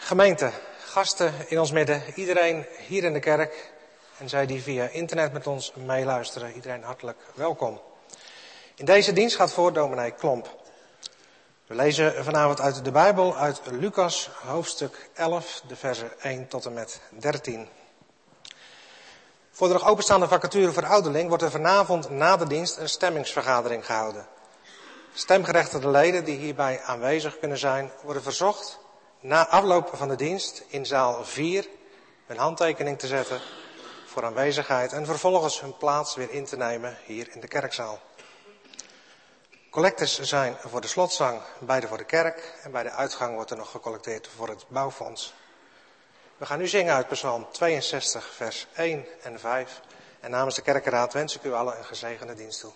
Gemeente, gasten in ons midden, iedereen hier in de kerk en zij die via internet met ons meeluisteren, iedereen hartelijk welkom. In deze dienst gaat voor dominee Klomp. We lezen vanavond uit de Bijbel, uit Lucas hoofdstuk 11, de versen 1 tot en met 13. Voor de nog openstaande vacature voor ouderling wordt er vanavond na de dienst een stemmingsvergadering gehouden. Stemgerechtigde leden die hierbij aanwezig kunnen zijn, worden verzocht na afloop van de dienst in zaal 4 hun handtekening te zetten voor aanwezigheid en vervolgens hun plaats weer in te nemen hier in de kerkzaal. Collectes zijn voor de slotzang, beide voor de kerk en bij de uitgang wordt er nog gecollecteerd voor het bouwfonds. We gaan nu zingen uit Psalm 62 vers 1 en 5 en namens de kerkenraad wens ik u allen een gezegende dienst toe.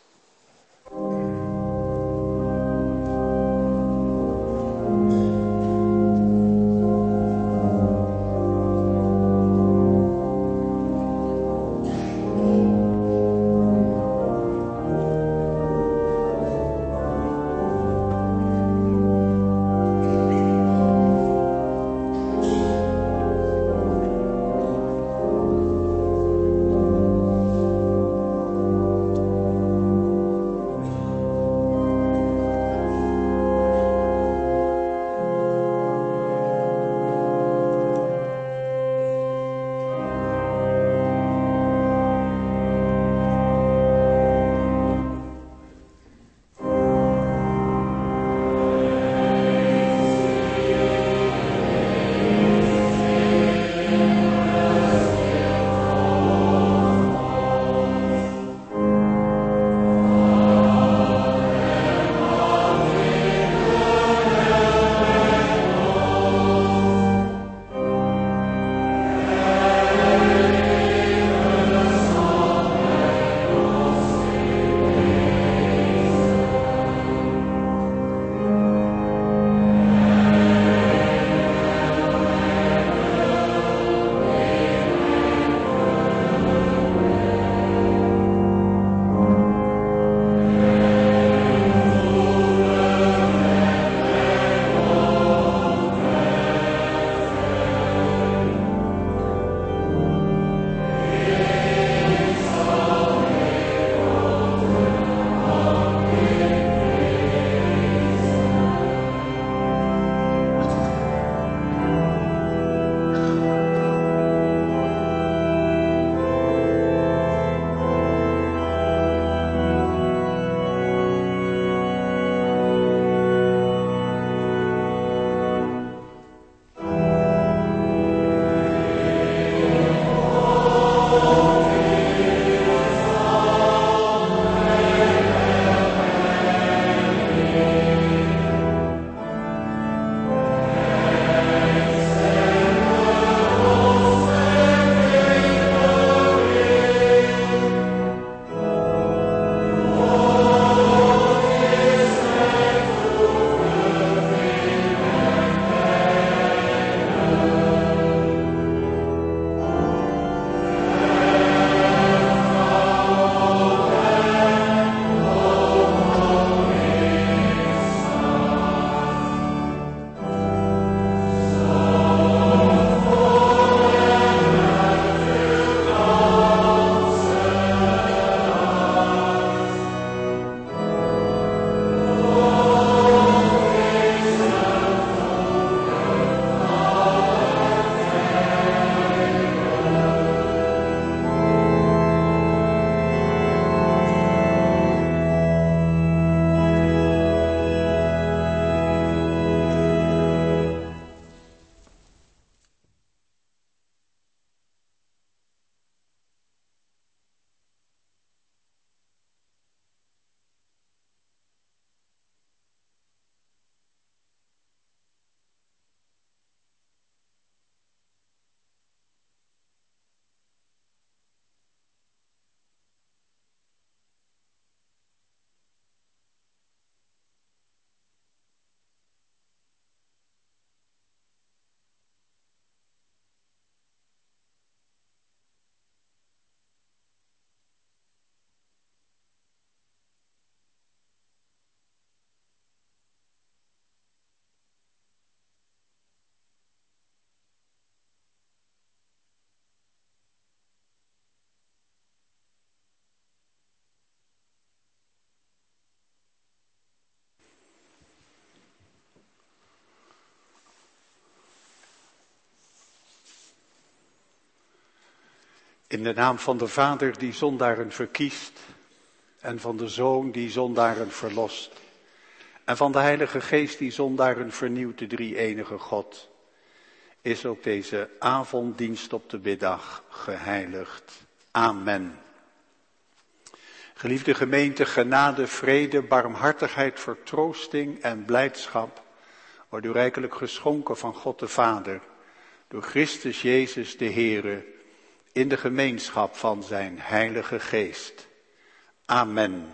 In de naam van de Vader die zondaren verkiest en van de Zoon die zondaren verlost en van de Heilige Geest die zondaren vernieuwt, de drie-enige God, is ook deze avonddienst op de middag geheiligd. Amen. Geliefde gemeente, genade, vrede, barmhartigheid, vertroosting en blijdschap wordt u rijkelijk geschonken van God de Vader, door Christus Jezus de Heere, in de gemeenschap van zijn Heilige Geest. Amen.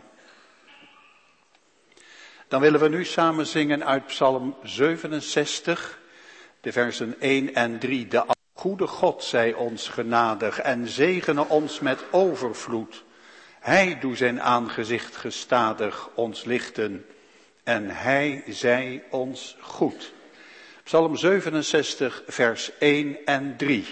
Dan willen we nu samen zingen uit Psalm 67, de versen 1 en 3. De goede God zij ons genadig en zegene ons met overvloed. Hij doet zijn aangezicht gestadig ons lichten en hij zij ons goed. Psalm 67, vers 1 en 3.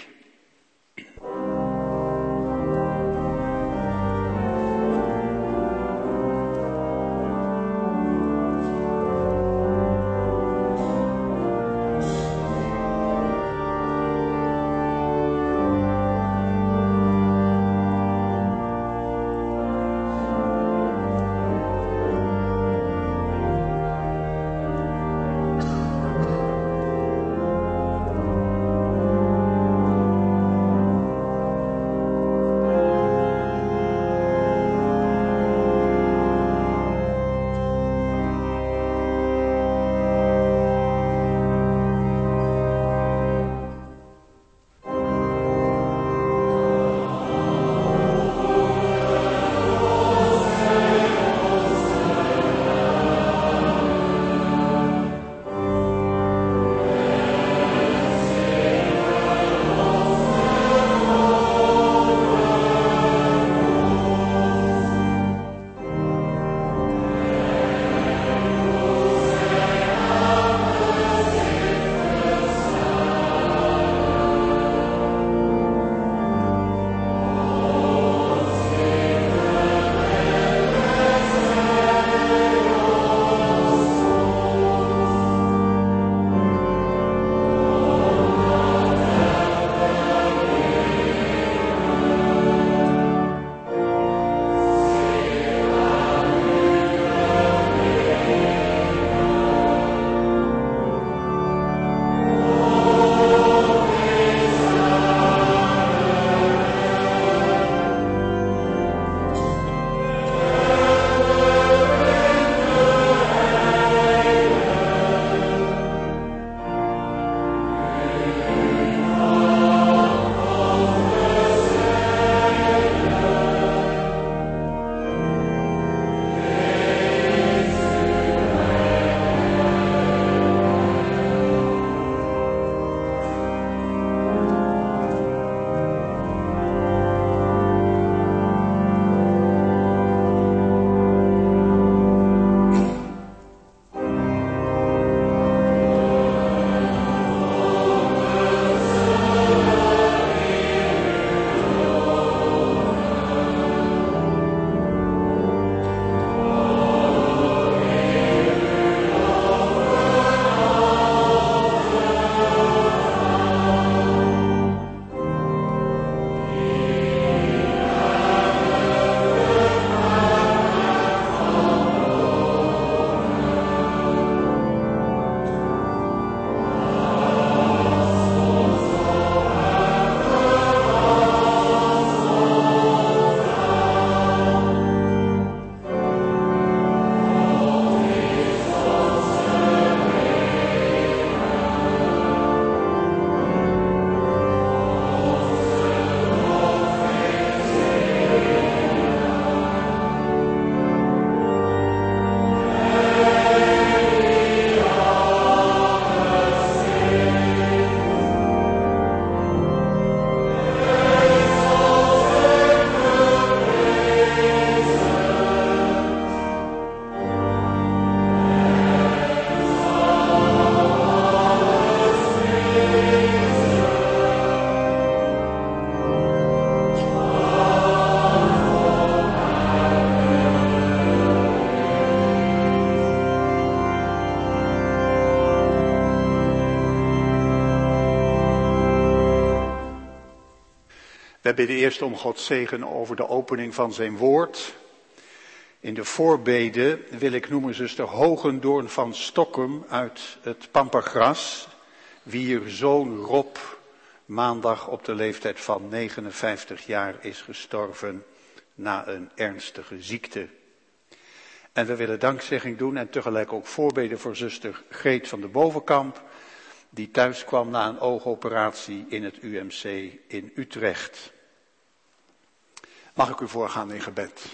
We bidden eerst om Gods zegen over de opening van zijn woord. In de voorbede wil ik noemen zuster Hogendoorn van Stokkum uit het Pampagras, wier zoon Rob maandag op de leeftijd van 59 jaar is gestorven na een ernstige ziekte. En we willen dankzegging doen en tegelijk ook voorbeden voor zuster Greet van de Bovenkamp, die thuis kwam na een oogoperatie in het UMC in Utrecht. Mag ik u voorgaan in gebed?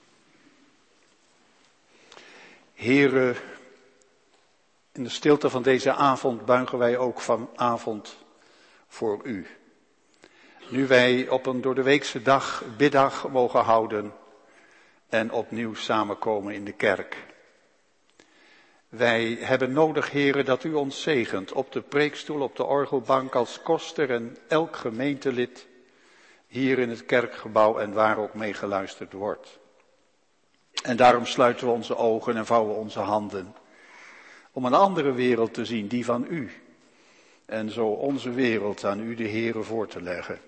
Heren, in de stilte van deze avond buigen wij ook vanavond voor u. Nu wij op een doordeweekse dag biddag mogen houden en opnieuw samenkomen in de kerk. Wij hebben nodig, heren, dat u ons zegent op de preekstoel, op de orgelbank als koster en elk gemeentelid hier in het kerkgebouw en waar ook mee geluisterd wordt. En daarom sluiten we onze ogen en vouwen onze handen om een andere wereld te zien, die van u. En zo onze wereld aan u, de Heere, voor te leggen.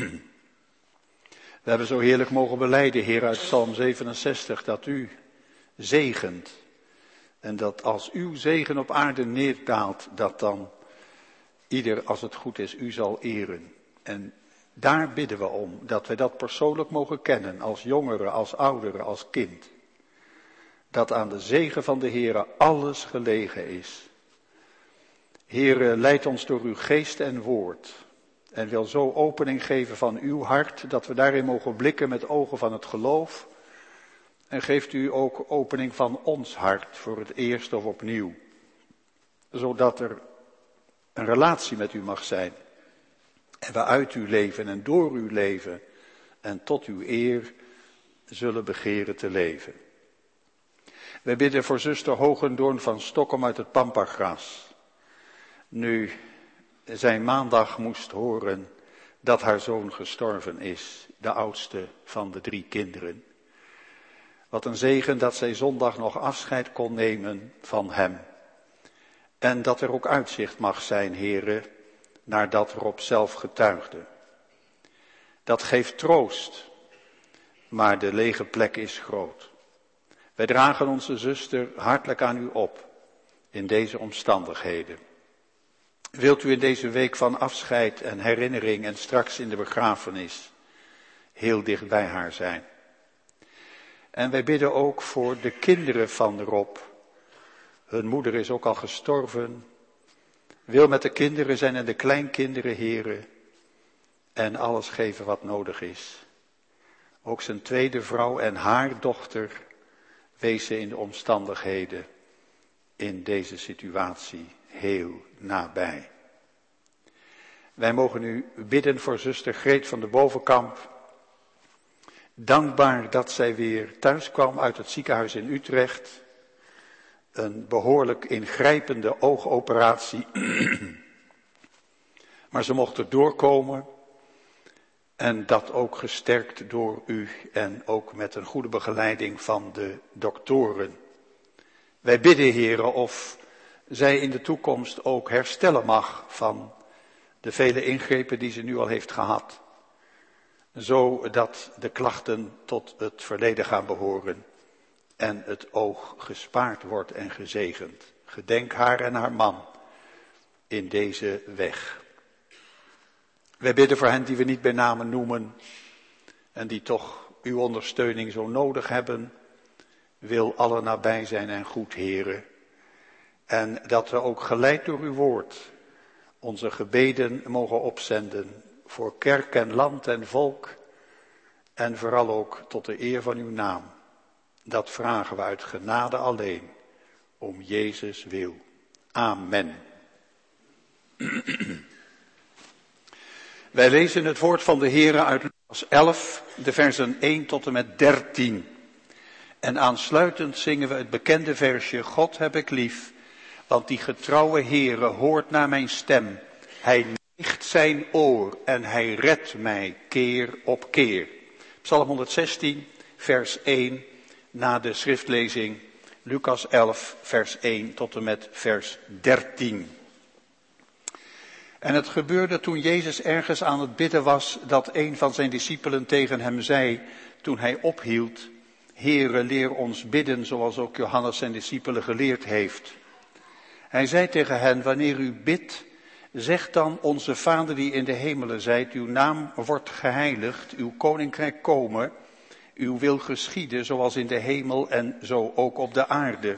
We hebben zo heerlijk mogen belijden, Heer, uit Psalm 67, dat u zegent. En dat als uw zegen op aarde neerdaalt, dat dan ieder, als het goed is, u zal eren. En daar bidden we om, dat wij dat persoonlijk mogen kennen, als jongeren, als ouderen, als kind. Dat aan de zegen van de Heere alles gelegen is. Heere, leid ons door uw geest en woord. En wil zo opening geven van uw hart, dat we daarin mogen blikken met ogen van het geloof. En geeft u ook opening van ons hart voor het eerst of opnieuw. Zodat er een relatie met u mag zijn. En we uit u leven en door u leven en tot uw eer zullen begeren te leven. Wij bidden voor zuster Hogendoorn van Stokkum uit het Pampagras. Nu zij maandag moest horen dat haar zoon gestorven is, de oudste van de 3 kinderen. Wat een zegen dat zij zondag nog afscheid kon nemen van hem. En dat er ook uitzicht mag zijn, heren, naar dat Rob zelf getuigde. Dat geeft troost, maar de lege plek is groot. Wij dragen onze zuster hartelijk aan u op in deze omstandigheden. Wilt u in deze week van afscheid en herinnering en straks in de begrafenis heel dicht bij haar zijn. En wij bidden ook voor de kinderen van Rob. Hun moeder is ook al gestorven. Wil met de kinderen zijn en de kleinkinderen, heren. En alles geven wat nodig is. Ook zijn tweede vrouw en haar dochter wezen in de omstandigheden in deze situatie heel nabij. Wij mogen u bidden voor zuster Greet van de Bovenkamp. Dankbaar dat zij weer thuis kwam uit het ziekenhuis in Utrecht. Een behoorlijk ingrijpende oogoperatie. Maar ze mocht er doorkomen. En dat ook gesterkt door u en ook met een goede begeleiding van de doktoren. Wij bidden, heren, of zij in de toekomst ook herstellen mag van de vele ingrepen die ze nu al heeft gehad. Zodat de klachten tot het verleden gaan behoren en het oog gespaard wordt en gezegend. Gedenk haar en haar man in deze weg. Wij bidden voor hen die we niet bij name noemen en die toch uw ondersteuning zo nodig hebben. Wil alle nabij zijn en goed, heren. En dat we ook geleid door uw woord onze gebeden mogen opzenden voor kerk en land en volk. En vooral ook tot de eer van uw naam. Dat vragen we uit genade alleen, om Jezus wil. Amen. Wij lezen het woord van de Heere uit Lucas 11, de versen 1 tot en met 13. En aansluitend zingen we het bekende versje, God heb ik lief, want die getrouwe Heere hoort naar mijn stem. Hij neigt zijn oor en hij redt mij keer op keer. Psalm 116, vers 1, na de schriftlezing, Lucas 11, vers 1 tot en met vers 13. En het gebeurde toen Jezus ergens aan het bidden was, dat een van zijn discipelen tegen hem zei, toen hij ophield, Heere, leer ons bidden, zoals ook Johannes zijn discipelen geleerd heeft. Hij zei tegen hen, wanneer u bidt, zeg dan, onze Vader die in de hemelen zijt, uw naam wordt geheiligd, uw koninkrijk komen, uw wil geschieden, zoals in de hemel en zo ook op de aarde.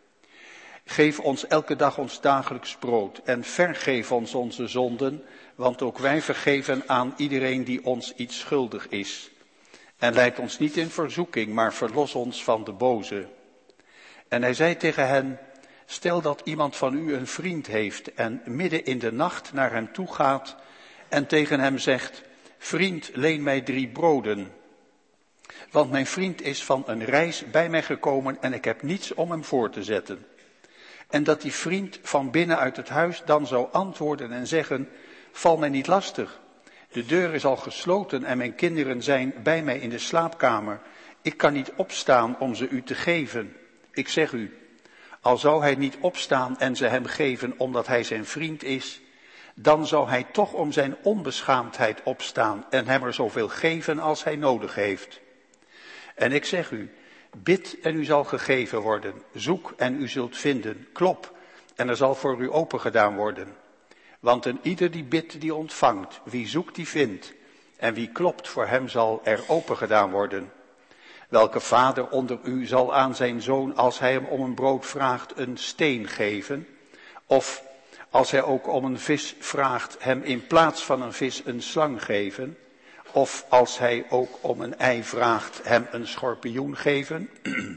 Geef ons elke dag ons dagelijks brood en vergeef ons onze zonden, want ook wij vergeven aan iedereen die ons iets schuldig is. En leid ons niet in verzoeking, maar verlos ons van de boze. En hij zei tegen hen, stel dat iemand van u een vriend heeft en midden in de nacht naar hem toe gaat en tegen hem zegt, vriend, leen mij 3 broden. Want mijn vriend is van een reis bij mij gekomen en ik heb niets om hem voor te zetten. En dat die vriend van binnen uit het huis dan zou antwoorden en zeggen, val mij niet lastig. De deur is al gesloten en mijn kinderen zijn bij mij in de slaapkamer. Ik kan niet opstaan om ze u te geven. Ik zeg u, al zou hij niet opstaan en ze hem geven omdat hij zijn vriend is, dan zou hij toch om zijn onbeschaamdheid opstaan en hem er zoveel geven als hij nodig heeft. En ik zeg u, bid en u zal gegeven worden, zoek en u zult vinden, klop en er zal voor u opengedaan worden. Want een ieder die bidt, die ontvangt, wie zoekt, die vindt, en wie klopt, voor hem zal er opengedaan worden. Welke vader onder u zal aan zijn zoon, als hij hem om een brood vraagt, een steen geven? Of als hij ook om een vis vraagt, hem in plaats van een vis een slang geven? Of als hij ook om een ei vraagt, hem een schorpioen geven?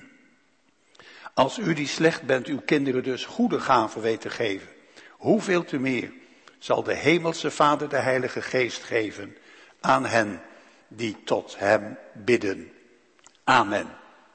Als u die slecht bent, uw kinderen dus goede gaven weet te geven, hoeveel te meer zal de hemelse Vader de Heilige Geest geven aan hen die tot hem bidden. Amen.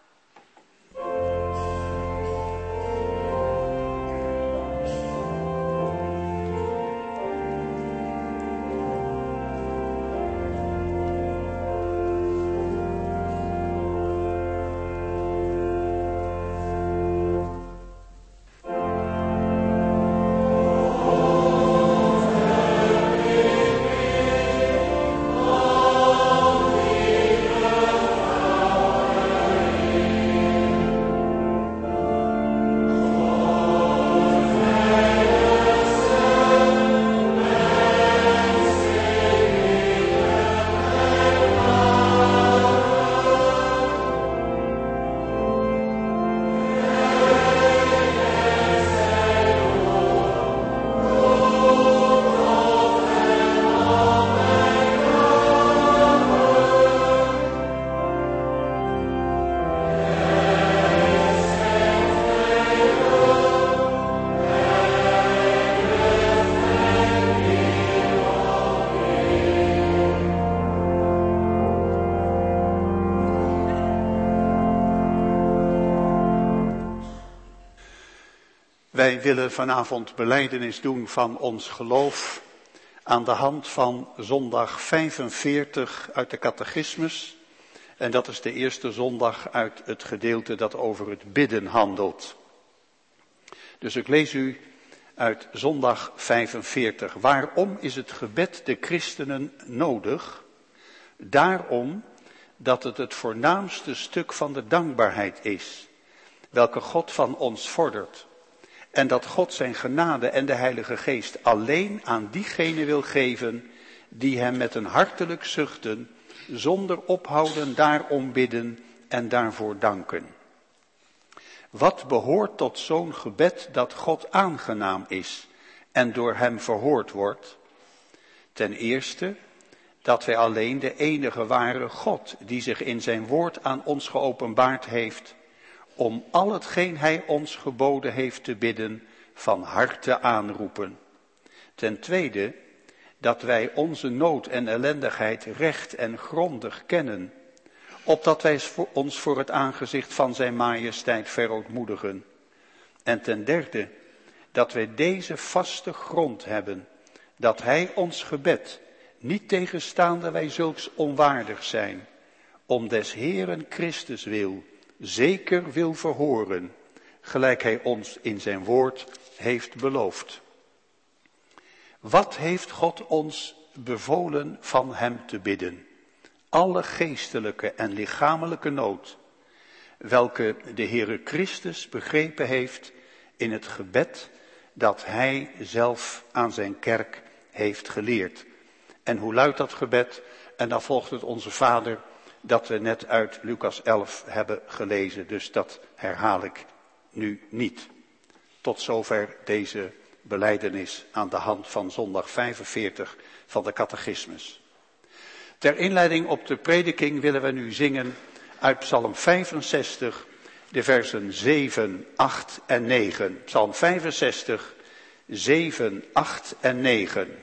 Wij willen vanavond belijdenis doen van ons geloof aan de hand van zondag 45 uit de catechismus. En dat is de eerste zondag uit het gedeelte dat over het bidden handelt. Dus ik lees u uit zondag 45. Waarom is het gebed de christenen nodig? Daarom dat het het voornaamste stuk van de dankbaarheid is, welke God van ons vordert. En dat God zijn genade en de Heilige Geest alleen aan diegene wil geven die hem met een hartelijk zuchten, zonder ophouden daarom bidden en daarvoor danken. Wat behoort tot zo'n gebed dat God aangenaam is en door hem verhoord wordt? Ten eerste dat wij alleen de enige ware God, die zich in zijn woord aan ons geopenbaard heeft, om al hetgeen hij ons geboden heeft te bidden, van harte aanroepen. Ten tweede, dat wij onze nood en ellendigheid recht en grondig kennen, opdat wij ons voor het aangezicht van zijn majesteit verootmoedigen. En ten derde, dat wij deze vaste grond hebben, dat hij ons gebed, niet tegenstaande wij zulks onwaardig zijn, om des Heeren Christus wil, zeker wil verhoren, gelijk hij ons in zijn woord heeft beloofd. Wat heeft God ons bevolen van hem te bidden? Alle geestelijke en lichamelijke nood, welke de Heere Christus begrepen heeft in het gebed dat hij zelf aan zijn kerk heeft geleerd. En hoe luidt dat gebed? En dan volgt het Onze Vader, dat we net uit Lucas 11 hebben gelezen. Dus dat herhaal ik nu niet. Tot zover deze belijdenis aan de hand van zondag 45 van de catechismus. Ter inleiding op de prediking willen we nu zingen uit Psalm 65, de versen 7, 8 en 9. Psalm 65, 7, 8 en 9.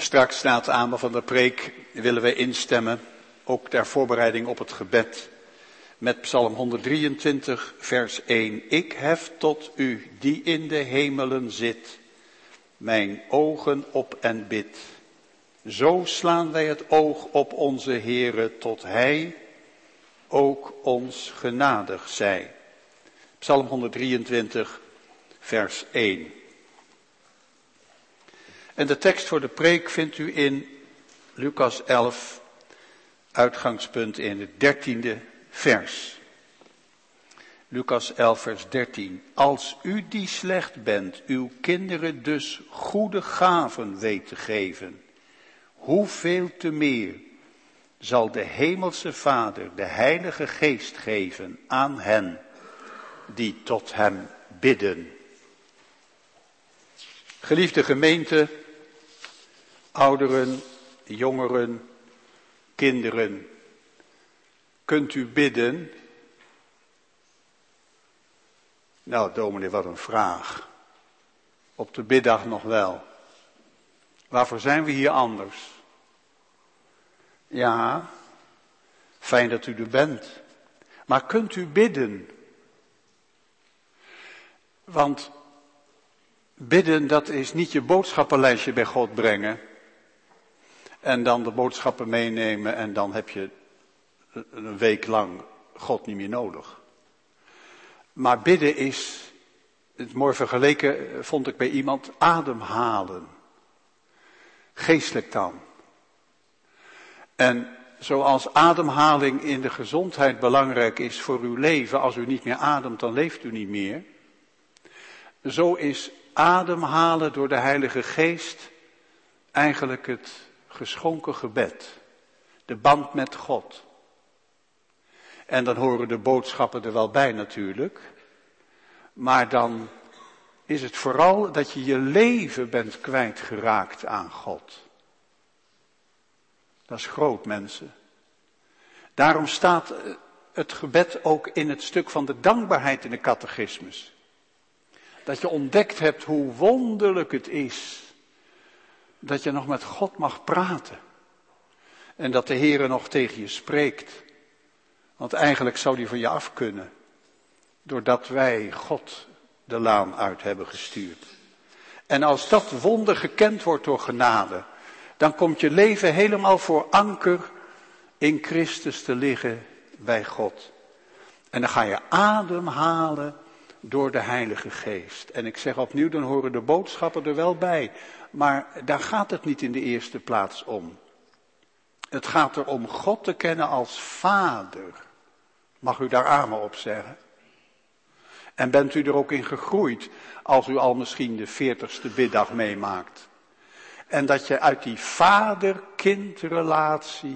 Straks na het aanbod van de preek willen we instemmen, ook ter voorbereiding op het gebed, met Psalm 123, vers 1. Ik hef tot u, die in de hemelen zit, mijn ogen op en bid. Zo slaan wij het oog op onze Heere, tot Hij ook ons genadig zij. Psalm 123, vers 1. En de tekst voor de preek vindt u in Lucas 11, uitgangspunt in het 13e vers. Lucas 11, vers 13. Als u die slecht bent, uw kinderen dus goede gaven weet te geven, hoeveel te meer zal de hemelse Vader de Heilige Geest geven aan hen die tot hem bidden. Geliefde gemeente, ouderen, jongeren, kinderen, kunt u bidden? Nou, dominee, wat een vraag. Op de biddag nog wel. Waarvoor zijn we hier anders? Ja, fijn dat u er bent. Maar kunt u bidden? Want bidden, dat is niet je boodschappenlijstje bij God brengen. En dan de boodschappen meenemen en dan heb je een week lang God niet meer nodig. Maar bidden is, het mooi vergeleken vond ik bij iemand, ademhalen. Geestelijk dan. En zoals ademhaling in de gezondheid belangrijk is voor uw leven, als u niet meer ademt, dan leeft u niet meer. Zo is ademhalen door de Heilige Geest eigenlijk het geschonken gebed. De band met God. En dan horen de boodschappen er wel bij natuurlijk. Maar dan is het vooral dat je je leven bent kwijtgeraakt aan God. Dat is groot, mensen. Daarom staat het gebed ook in het stuk van de dankbaarheid in de catechismus. Dat je ontdekt hebt hoe wonderlijk het is dat je nog met God mag praten. En dat de Heere nog tegen je spreekt. Want eigenlijk zou die van je af kunnen. Doordat wij God de laan uit hebben gestuurd. En als dat wonder gekend wordt door genade, dan komt je leven helemaal voor anker in Christus te liggen bij God. En dan ga je ademhalen door de Heilige Geest. En ik zeg opnieuw, dan horen de boodschappen er wel bij. Maar daar gaat het niet in de eerste plaats om. Het gaat erom God te kennen als Vader. Mag u daar amen op zeggen? En bent u er ook in gegroeid als u al misschien de 40ste biddag meemaakt? En dat je uit die vader-kindrelatie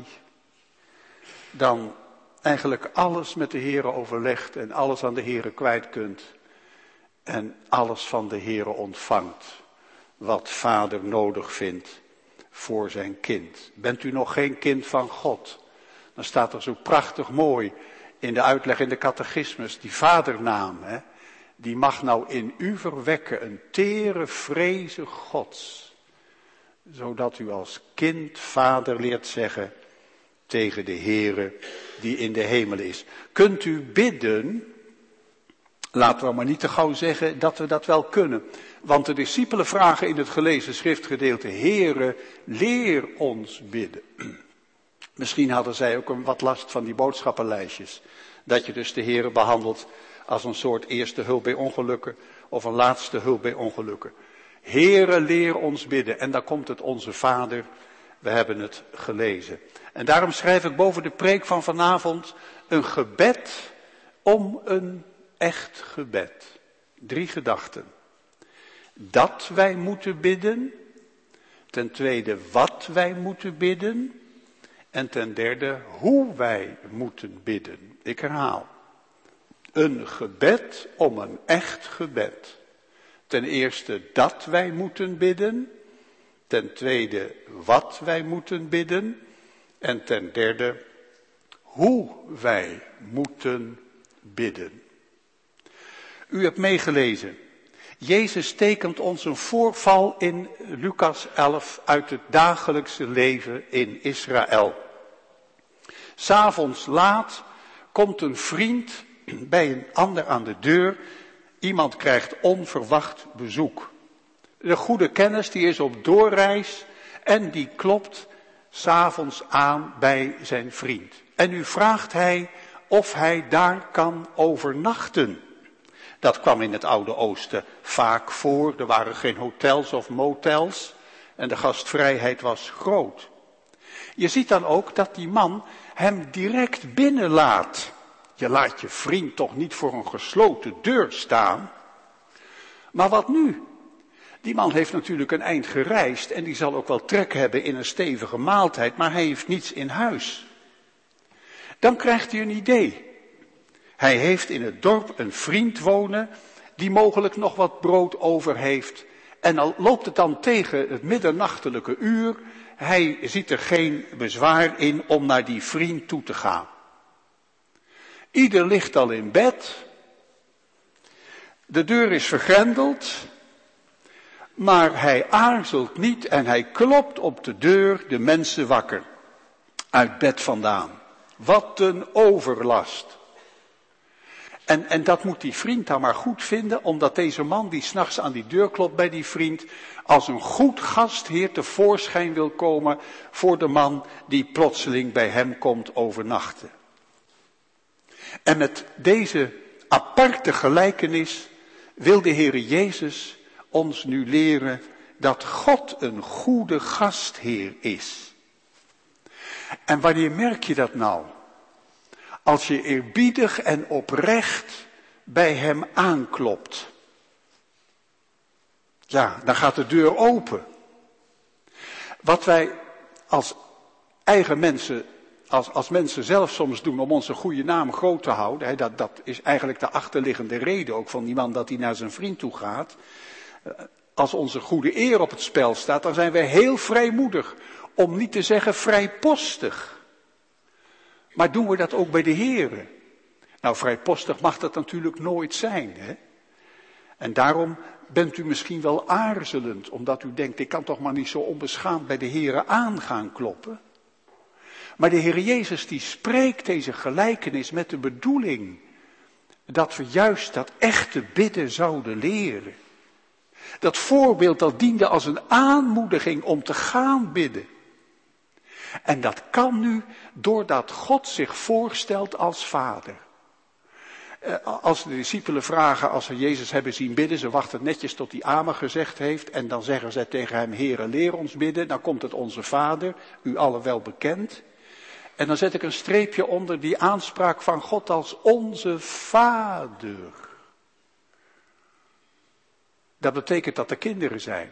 dan eigenlijk alles met de Heere overlegt en alles aan de Heere kwijt kunt. En alles van de Heere ontvangt wat vader nodig vindt voor zijn kind. Bent u nog geen kind van God? Dan staat er zo prachtig mooi in de uitleg in de catechismus, die vadernaam, die mag nou in u verwekken een tere vreze Gods. Zodat u als kind vader leert zeggen tegen de Heere die in de hemel is. Kunt u bidden? Laten we maar niet te gauw zeggen dat we dat wel kunnen. Want de discipelen vragen in het gelezen schriftgedeelte, Heere, leer ons bidden. Misschien hadden zij ook wat last van die boodschappenlijstjes. Dat je dus de Heere behandelt als een soort eerste hulp bij ongelukken of een laatste hulp bij ongelukken. Heere, leer ons bidden. En dan komt het onze Vader. We hebben het gelezen. En daarom schrijf ik boven de preek van vanavond een gebed om een echt gebed. 3 gedachten. Dat wij moeten bidden. Ten tweede wat wij moeten bidden. En ten derde hoe wij moeten bidden. Ik herhaal. Een gebed om een echt gebed. Ten eerste dat wij moeten bidden. Ten tweede wat wij moeten bidden. En ten derde hoe wij moeten bidden. U hebt meegelezen. Jezus tekent ons een voorval in Lucas 11 uit het dagelijkse leven in Israël. 'S Avonds laat komt een vriend bij een ander aan de deur. Iemand krijgt onverwacht bezoek. De goede kennis die is op doorreis en die klopt 's avonds aan bij zijn vriend. En nu vraagt hij of hij daar kan overnachten. Dat kwam in het Oude Oosten vaak voor. Er waren geen hotels of motels en de gastvrijheid was groot. Je ziet dan ook dat die man hem direct binnenlaat. Je laat je vriend toch niet voor een gesloten deur staan. Maar wat nu? Die man heeft natuurlijk een eind gereisd en die zal ook wel trek hebben in een stevige maaltijd, maar hij heeft niets in huis. Dan krijgt hij een idee. Hij heeft in het dorp een vriend wonen die mogelijk nog wat brood over heeft. En al loopt het dan tegen het middernachtelijke uur, hij ziet er geen bezwaar in om naar die vriend toe te gaan. Ieder ligt al in bed. De deur is vergrendeld. Maar hij aarzelt niet en hij klopt op de deur de mensen wakker. Uit bed vandaan. Wat een overlast. En dat moet die vriend dan maar goed vinden, omdat deze man die 's nachts aan die deur klopt bij die vriend, als een goed gastheer tevoorschijn wil komen voor de man die plotseling bij hem komt overnachten. En met deze aparte gelijkenis wil de Heere Jezus ons nu leren dat God een goede gastheer is. En wanneer merk je dat nou? Als je eerbiedig en oprecht bij hem aanklopt. Ja, dan gaat de deur open. Wat wij als eigen mensen, als mensen zelf soms doen om onze goede naam groot te houden. Dat is eigenlijk de achterliggende reden ook van die man dat hij naar zijn vriend toe gaat. Als onze goede eer op het spel staat, dan zijn wij heel vrijmoedig. Om niet te zeggen vrijpostig. Maar doen we dat ook bij de Here? Nou, vrijpostig mag dat natuurlijk nooit zijn, hè? En daarom bent u misschien wel aarzelend, omdat u denkt, ik kan toch maar niet zo onbeschaamd bij de Here aan gaan kloppen. Maar de Heer Jezus die spreekt deze gelijkenis met de bedoeling dat we juist dat echte bidden zouden leren. Dat voorbeeld dat diende als een aanmoediging om te gaan bidden. En dat kan nu doordat God zich voorstelt als vader. Als de discipelen vragen, als ze Jezus hebben zien bidden, ze wachten netjes tot hij amen gezegd heeft. En dan zeggen zij tegen hem, Heere, leer ons bidden. Dan komt het onze vader, u allen wel bekend. En dan zet ik een streepje onder die aanspraak van God als onze vader. Dat betekent dat er kinderen zijn.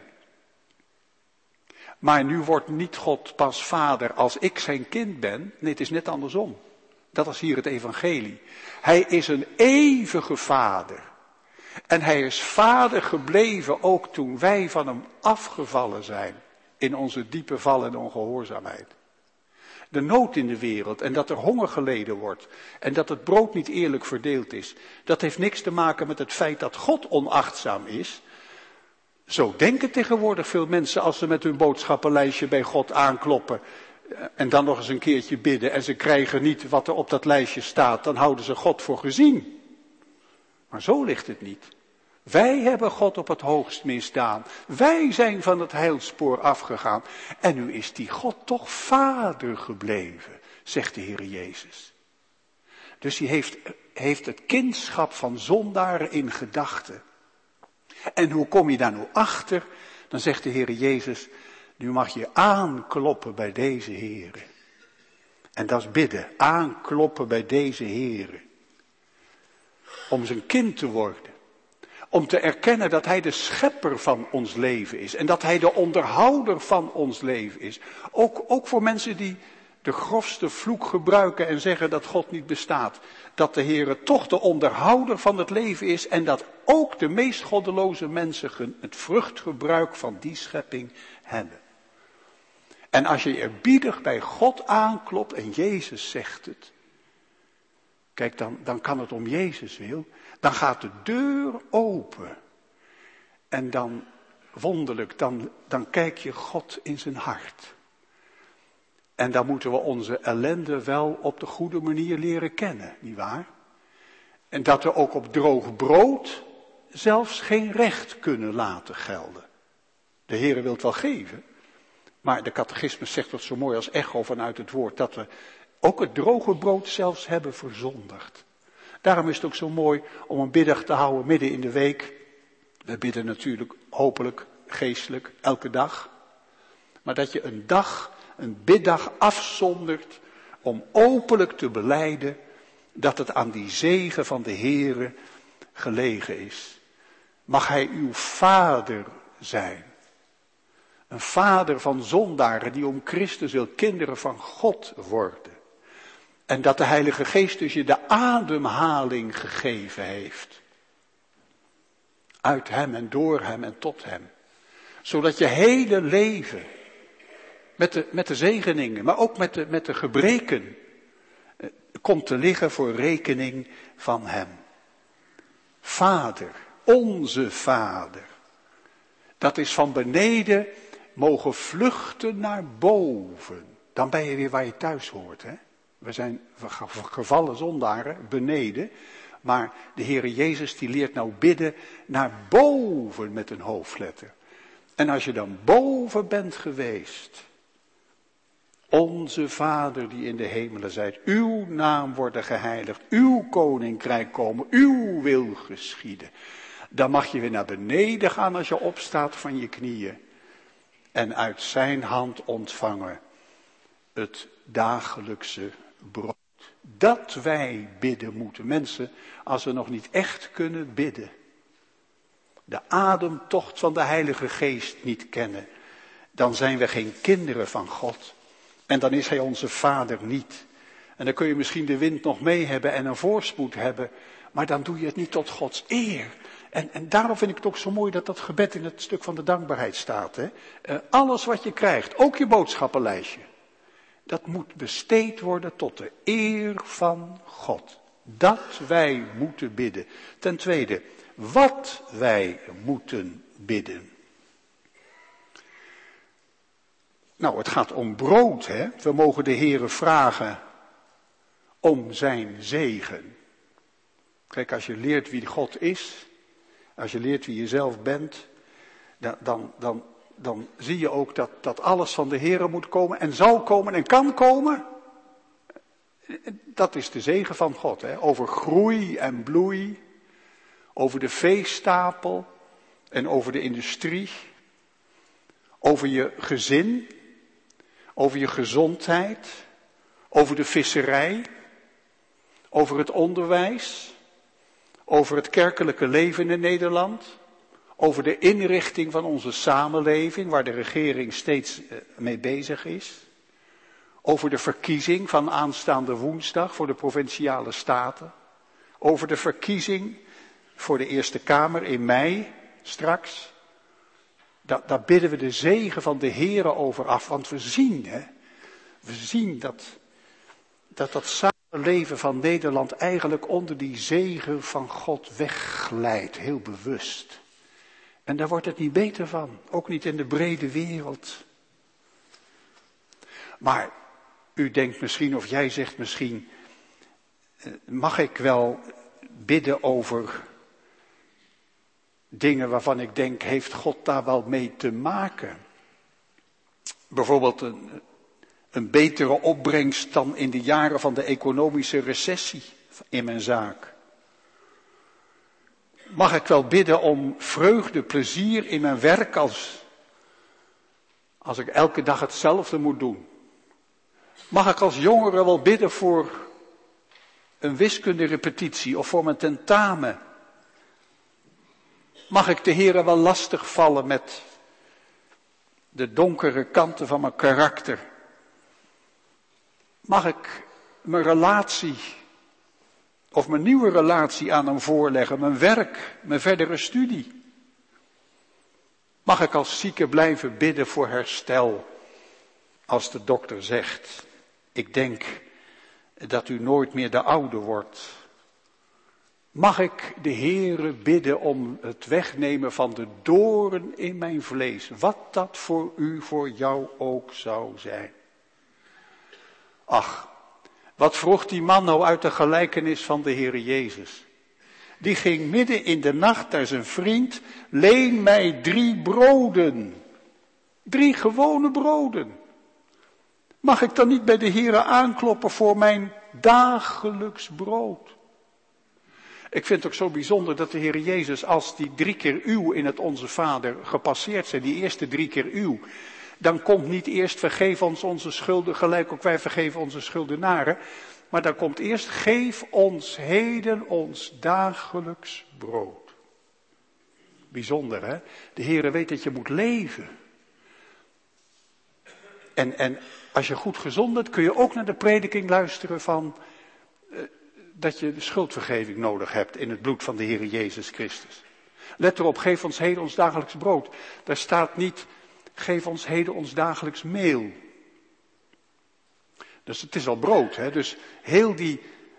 Maar nu wordt niet God pas vader als ik zijn kind ben. Nee, het is net andersom. Dat is hier het evangelie. Hij is een eeuwige vader. En hij is vader gebleven ook toen wij van hem afgevallen zijn. In onze diepe val en ongehoorzaamheid. De nood in de wereld en dat er honger geleden wordt. En dat het brood niet eerlijk verdeeld is. Dat heeft niks te maken met het feit dat God onachtzaam is. Zo denken tegenwoordig veel mensen als ze met hun boodschappenlijstje bij God aankloppen. En dan nog eens een keertje bidden en ze krijgen niet wat er op dat lijstje staat. Dan houden ze God voor gezien. Maar zo ligt het niet. Wij hebben God op het hoogst misdaan. Wij zijn van het heilspoor afgegaan. En nu is die God toch vader gebleven, zegt de Heer Jezus. Dus hij heeft het kindschap van zondaren in gedachten. En hoe kom je daar nou achter? Dan zegt de Heer Jezus, nu mag je aankloppen bij deze Heere. En dat is bidden, aankloppen bij deze Heere. Om zijn kind te worden. Om te erkennen dat hij de schepper van ons leven is. En dat hij de onderhouder van ons leven is. Ook voor mensen die de grofste vloek gebruiken en zeggen dat God niet bestaat. Dat de Heere toch de onderhouder van het leven is. En dat ook de meest goddeloze mensen het vruchtgebruik van die schepping hebben. En als je eerbiedig bij God aanklopt en Jezus zegt het. Kijk, dan kan het om Jezus wil. Dan gaat de deur open. En dan, wonderlijk, dan kijk je God in zijn hart. En dan moeten we onze ellende wel op de goede manier leren kennen, nietwaar? En dat we ook op droog brood zelfs geen recht kunnen laten gelden. De Heere wil het wel geven, maar de catechismus zegt dat zo mooi als echo vanuit het woord, dat we ook het droge brood zelfs hebben verzondigd. Daarom is het ook zo mooi om een biddag te houden midden in de week. We bidden natuurlijk, hopelijk, geestelijk, elke dag. Maar dat je een biddag afzondert om openlijk te belijden dat het aan die zegen van de Heere gelegen is. Mag Hij uw vader zijn. Een vader van zondaren die om Christus wil kinderen van God worden. En dat de Heilige Geest dus je de ademhaling gegeven heeft. Uit Hem en door Hem en tot Hem. Zodat je hele leven met de zegeningen, maar ook met de gebreken komt te liggen voor rekening van Hem. Vader, onze Vader. Dat is van beneden mogen vluchten naar boven. Dan ben je weer waar je thuis hoort. Hè? We zijn gevallen zondaren, beneden. Maar de Heere Jezus die leert nou bidden naar boven met een hoofdletter. En als je dan boven bent geweest. Onze Vader die in de hemelen zijt, uw naam worden geheiligd, uw koninkrijk komen, uw wil geschieden. Dan mag je weer naar beneden gaan als je opstaat van je knieën. En uit zijn hand ontvangen het dagelijkse brood. Dat wij bidden moeten. Mensen, als we nog niet echt kunnen bidden. De ademtocht van de Heilige Geest niet kennen. Dan zijn we geen kinderen van God. En dan is Hij onze Vader niet. En dan kun je misschien de wind nog mee hebben en een voorspoed hebben. Maar dan doe je het niet tot Gods eer. En daarom vind ik het ook zo mooi dat dat gebed in het stuk van de dankbaarheid staat. Hè? Alles wat je krijgt, ook je boodschappenlijstje. Dat moet besteed worden tot de eer van God. Dat wij moeten bidden. Ten tweede, wat wij moeten bidden. Nou, het gaat om brood, hè. We mogen de Heere vragen om zijn zegen. Kijk, als je leert wie God is, als je leert wie je zelf bent, dan zie je ook dat alles van de Heere moet komen en zal komen en kan komen. Dat is de zegen van God, hè. Over groei en bloei, over de veestapel en over de industrie, over je gezin, over je gezondheid, over de visserij, over het onderwijs, over het kerkelijke leven in Nederland, over de inrichting van onze samenleving, waar de regering steeds mee bezig is, over de verkiezing van aanstaande woensdag voor de provinciale staten, over de verkiezing voor de Eerste Kamer in mei straks. Daar bidden we de zegen van de Heere over af, want we zien dat samenleven van Nederland eigenlijk onder die zegen van God wegglijdt, heel bewust. En daar wordt het niet beter van, ook niet in de brede wereld. Maar u denkt misschien, of jij zegt misschien, mag ik wel bidden over dingen waarvan ik denk, heeft God daar wel mee te maken? Bijvoorbeeld een betere opbrengst dan in de jaren van de economische recessie in mijn zaak. Mag ik wel bidden om vreugde, plezier in mijn werk als ik elke dag hetzelfde moet doen? Mag ik als jongere wel bidden voor een wiskunderepetitie of voor mijn tentamen? Mag ik de Heere wel lastigvallen met de donkere kanten van mijn karakter? Mag ik mijn relatie of mijn nieuwe relatie aan hem voorleggen, mijn werk, mijn verdere studie? Mag ik als zieke blijven bidden voor herstel als de dokter zegt, ik denk dat u nooit meer de oude wordt? Mag ik de Heere bidden om het wegnemen van de doorn in mijn vlees. Wat dat voor u, voor jou ook zou zijn. Ach, wat vroeg die man nou uit de gelijkenis van de Heere Jezus? Die ging midden in de nacht naar zijn vriend, leen mij 3 broden. 3 gewone broden. Mag ik dan niet bij de Heere aankloppen voor mijn dagelijks brood? Ik vind het ook zo bijzonder dat de Heere Jezus, als die 3 keer uw in het Onze Vader gepasseerd zijn, die eerste 3 keer uw, dan komt niet eerst vergeef ons onze schulden, gelijk ook wij vergeven onze schuldenaren. Maar dan komt eerst, geef ons heden ons dagelijks brood. Bijzonder, hè? De Heere weet dat je moet leven. En als je goed gezond bent, kun je ook naar de prediking luisteren van dat je de schuldvergeving nodig hebt in het bloed van de Heere Jezus Christus. Let erop, geef ons heden ons dagelijks brood. Daar staat niet, geef ons heden ons dagelijks meel. Dus het is al brood, hè? Dus heel die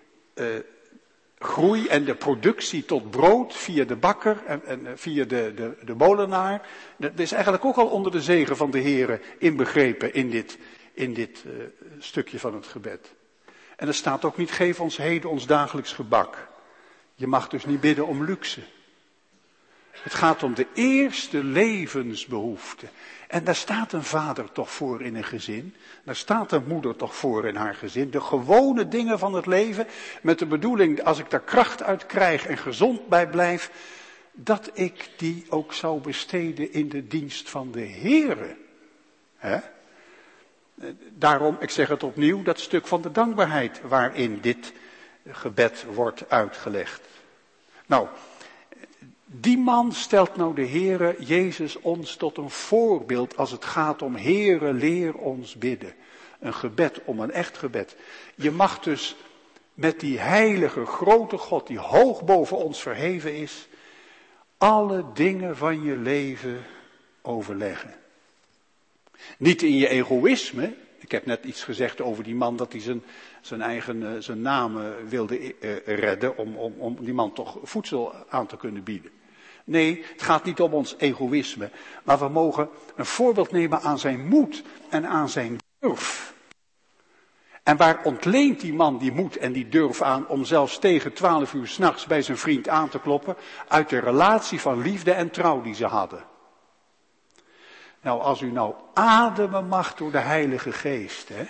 groei en de productie tot brood via de bakker en via de molenaar, dat is eigenlijk ook al onder de zegen van de Heere inbegrepen in dit stukje van het gebed. En er staat ook niet, geef ons heden ons dagelijks gebak. Je mag dus niet bidden om luxe. Het gaat om de eerste levensbehoeften. En daar staat een vader toch voor in een gezin. Daar staat een moeder toch voor in haar gezin. De gewone dingen van het leven. Met de bedoeling, als ik daar kracht uit krijg en gezond bij blijf, dat ik die ook zou besteden in de dienst van de Heere. Hè? Daarom, ik zeg het opnieuw, dat stuk van de dankbaarheid waarin dit gebed wordt uitgelegd. Nou, die man stelt nou de Heere Jezus ons tot een voorbeeld als het gaat om Heere, leer ons bidden. Een gebed om een echt gebed. Je mag dus met die heilige grote God die hoog boven ons verheven is, alle dingen van je leven overleggen. Niet in je egoïsme. Ik heb net iets gezegd over die man dat hij zijn naam wilde redden om die man toch voedsel aan te kunnen bieden. Nee, het gaat niet om ons egoïsme. Maar we mogen een voorbeeld nemen aan zijn moed en aan zijn durf. En waar ontleent die man die moed en die durf aan om zelfs tegen 12 uur 's nachts bij zijn vriend aan te kloppen? Uit de relatie van liefde en trouw die ze hadden. Nou, als u nou ademen mag door de Heilige Geest, hè.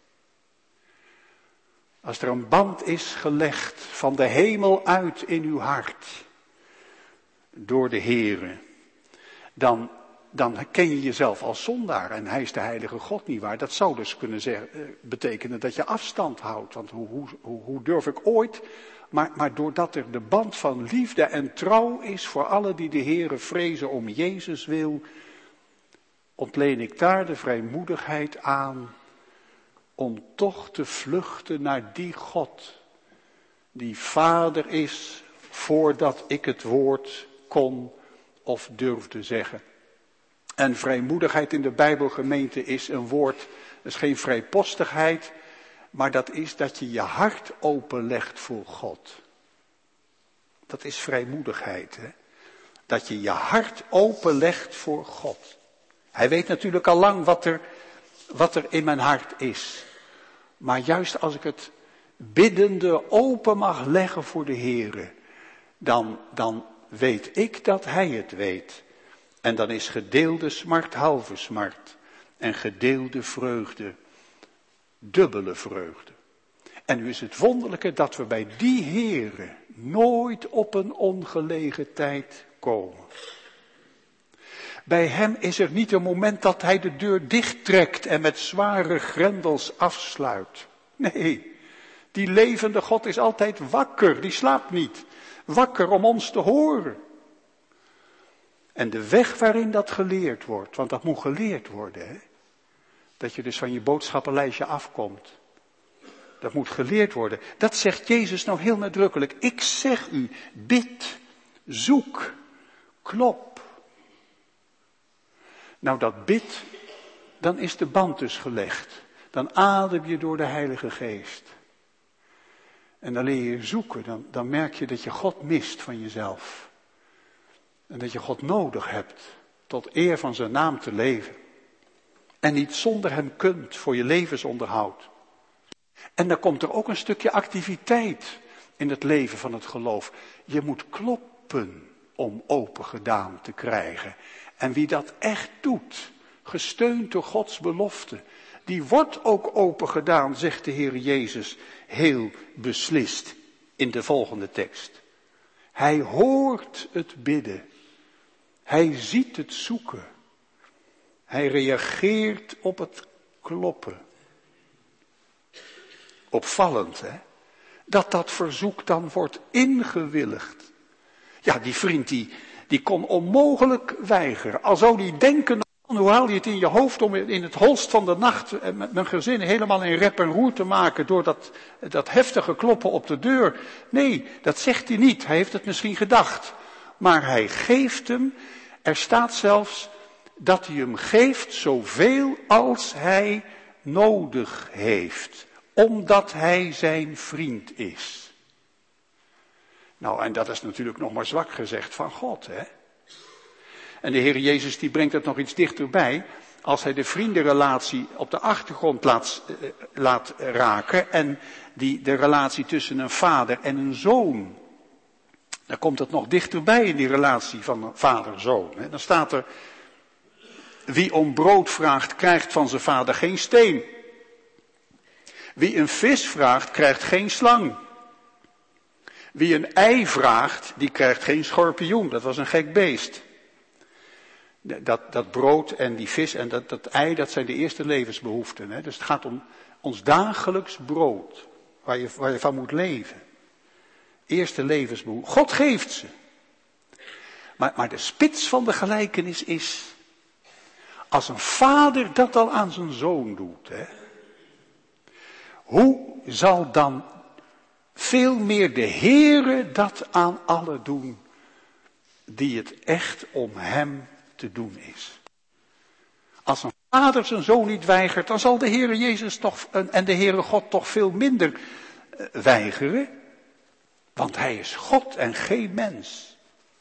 Als er een band is gelegd van de hemel uit in uw hart, door de Heere, dan ken je jezelf als zondaar en hij is de heilige God nietwaar. Dat zou dus kunnen betekenen dat je afstand houdt, want hoe durf ik ooit, maar doordat er de band van liefde en trouw is voor alle die de Heere vrezen om Jezus wil, ontleen ik daar de vrijmoedigheid aan om toch te vluchten naar die God, die Vader is, voordat ik het woord kon of durfde zeggen. En vrijmoedigheid in de Bijbelgemeente is een woord, dat is geen vrijpostigheid, maar dat is dat je je hart openlegt voor God. Dat is vrijmoedigheid, hè? Dat je je hart openlegt voor God. Hij weet natuurlijk al lang wat er in mijn hart is. Maar juist als ik het biddende open mag leggen voor de Heere, dan weet ik dat Hij het weet. En dan is gedeelde smart halve smart. En gedeelde vreugde dubbele vreugde. En nu is het wonderlijke dat we bij die Heere nooit op een ongelegen tijd komen. Bij hem is er niet een moment dat hij de deur dichttrekt en met zware grendels afsluit. Nee, die levende God is altijd wakker, die slaapt niet. Wakker om ons te horen. En de weg waarin dat geleerd wordt, want dat moet geleerd worden, hè? Dat je dus van je boodschappenlijstje afkomt. Dat moet geleerd worden. Dat zegt Jezus nou heel nadrukkelijk. Ik zeg u, bid, zoek, klop. Nou, dat bid, dan is de band dus gelegd. Dan adem je door de Heilige Geest. En dan leer je zoeken, dan merk je dat je God mist van jezelf. En dat je God nodig hebt tot eer van zijn naam te leven. En niet zonder hem kunt voor je levensonderhoud. En dan komt er ook een stukje activiteit in het leven van het geloof. Je moet kloppen om open gedaan te krijgen. En wie dat echt doet, gesteund door Gods belofte, die wordt ook open gedaan, zegt de Heer Jezus heel beslist in de volgende tekst. Hij hoort het bidden. Hij ziet het zoeken. Hij reageert op het kloppen. Opvallend, hè? Dat verzoek dan wordt ingewilligd. Ja, die vriend die kon onmogelijk weigeren. Al zou die denken, hoe haal je het in je hoofd om in het holst van de nacht met mijn gezin helemaal in rep en roer te maken door dat heftige kloppen op de deur. Nee, dat zegt hij niet. Hij heeft het misschien gedacht. Maar hij geeft hem, er staat zelfs dat hij hem geeft zoveel als hij nodig heeft. Omdat hij zijn vriend is. Nou, en dat is natuurlijk nog maar zwak gezegd van God, hè. En de Heer Jezus die brengt het nog iets dichterbij. Als hij de vriendenrelatie op de achtergrond laat raken. En de relatie tussen een vader en een zoon. Dan komt het nog dichterbij in die relatie van vader-zoon. Dan staat er. Wie om brood vraagt, krijgt van zijn vader geen steen. Wie een vis vraagt, krijgt geen slang. Wie een ei vraagt, die krijgt geen schorpioen. Dat was een gek beest. Dat brood en die vis en dat ei, dat zijn de eerste levensbehoeften. Hè? Dus het gaat om ons dagelijks brood, waar je van moet leven. Eerste levensbehoeften. God geeft ze. Maar de spits van de gelijkenis is, als een vader dat al aan zijn zoon doet, hè, hoe zal dan veel meer de Heere dat aan allen doen, die het echt om hem te doen is. Als een vader zijn zoon niet weigert, dan zal de Heere Jezus toch en de Heere God toch veel minder weigeren. Want hij is God en geen mens.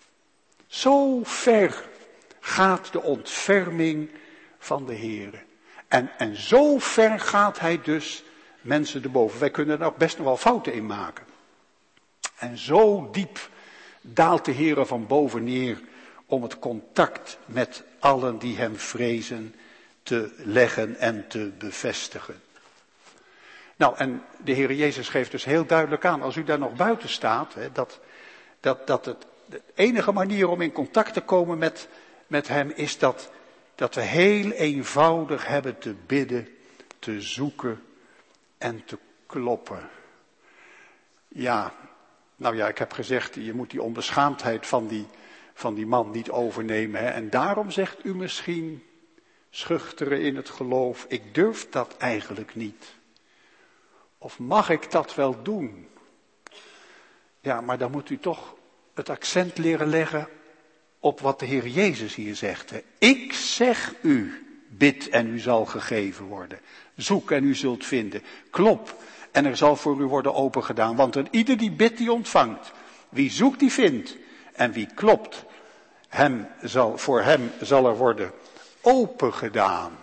Zo ver gaat de ontferming van de Heere. En zo ver gaat hij dus mensen erboven. Wij kunnen er ook best nog wel fouten in maken. En zo diep daalt de Heere van boven neer om het contact met allen die hem vrezen te leggen en te bevestigen. Nou, en de Heere Jezus geeft dus heel duidelijk aan, als u daar nog buiten staat, hè, dat de enige manier om in contact te komen met hem is dat we heel eenvoudig hebben te bidden, te zoeken en te kloppen. Ja, nou ja, ik heb gezegd, je moet die onbeschaamdheid van die man niet overnemen. Hè? En daarom zegt u misschien, schuchteren in het geloof, ik durf dat eigenlijk niet. Of mag ik dat wel doen? Ja, maar dan moet u toch het accent leren leggen op wat de Heer Jezus hier zegt. Hè? Ik zeg u, bid en u zal gegeven worden. Zoek en u zult vinden. Klop en er zal voor u worden opengedaan. Want een ieder die bidt, die ontvangt. Wie zoekt, die vindt. En wie klopt, voor hem zal er worden opengedaan.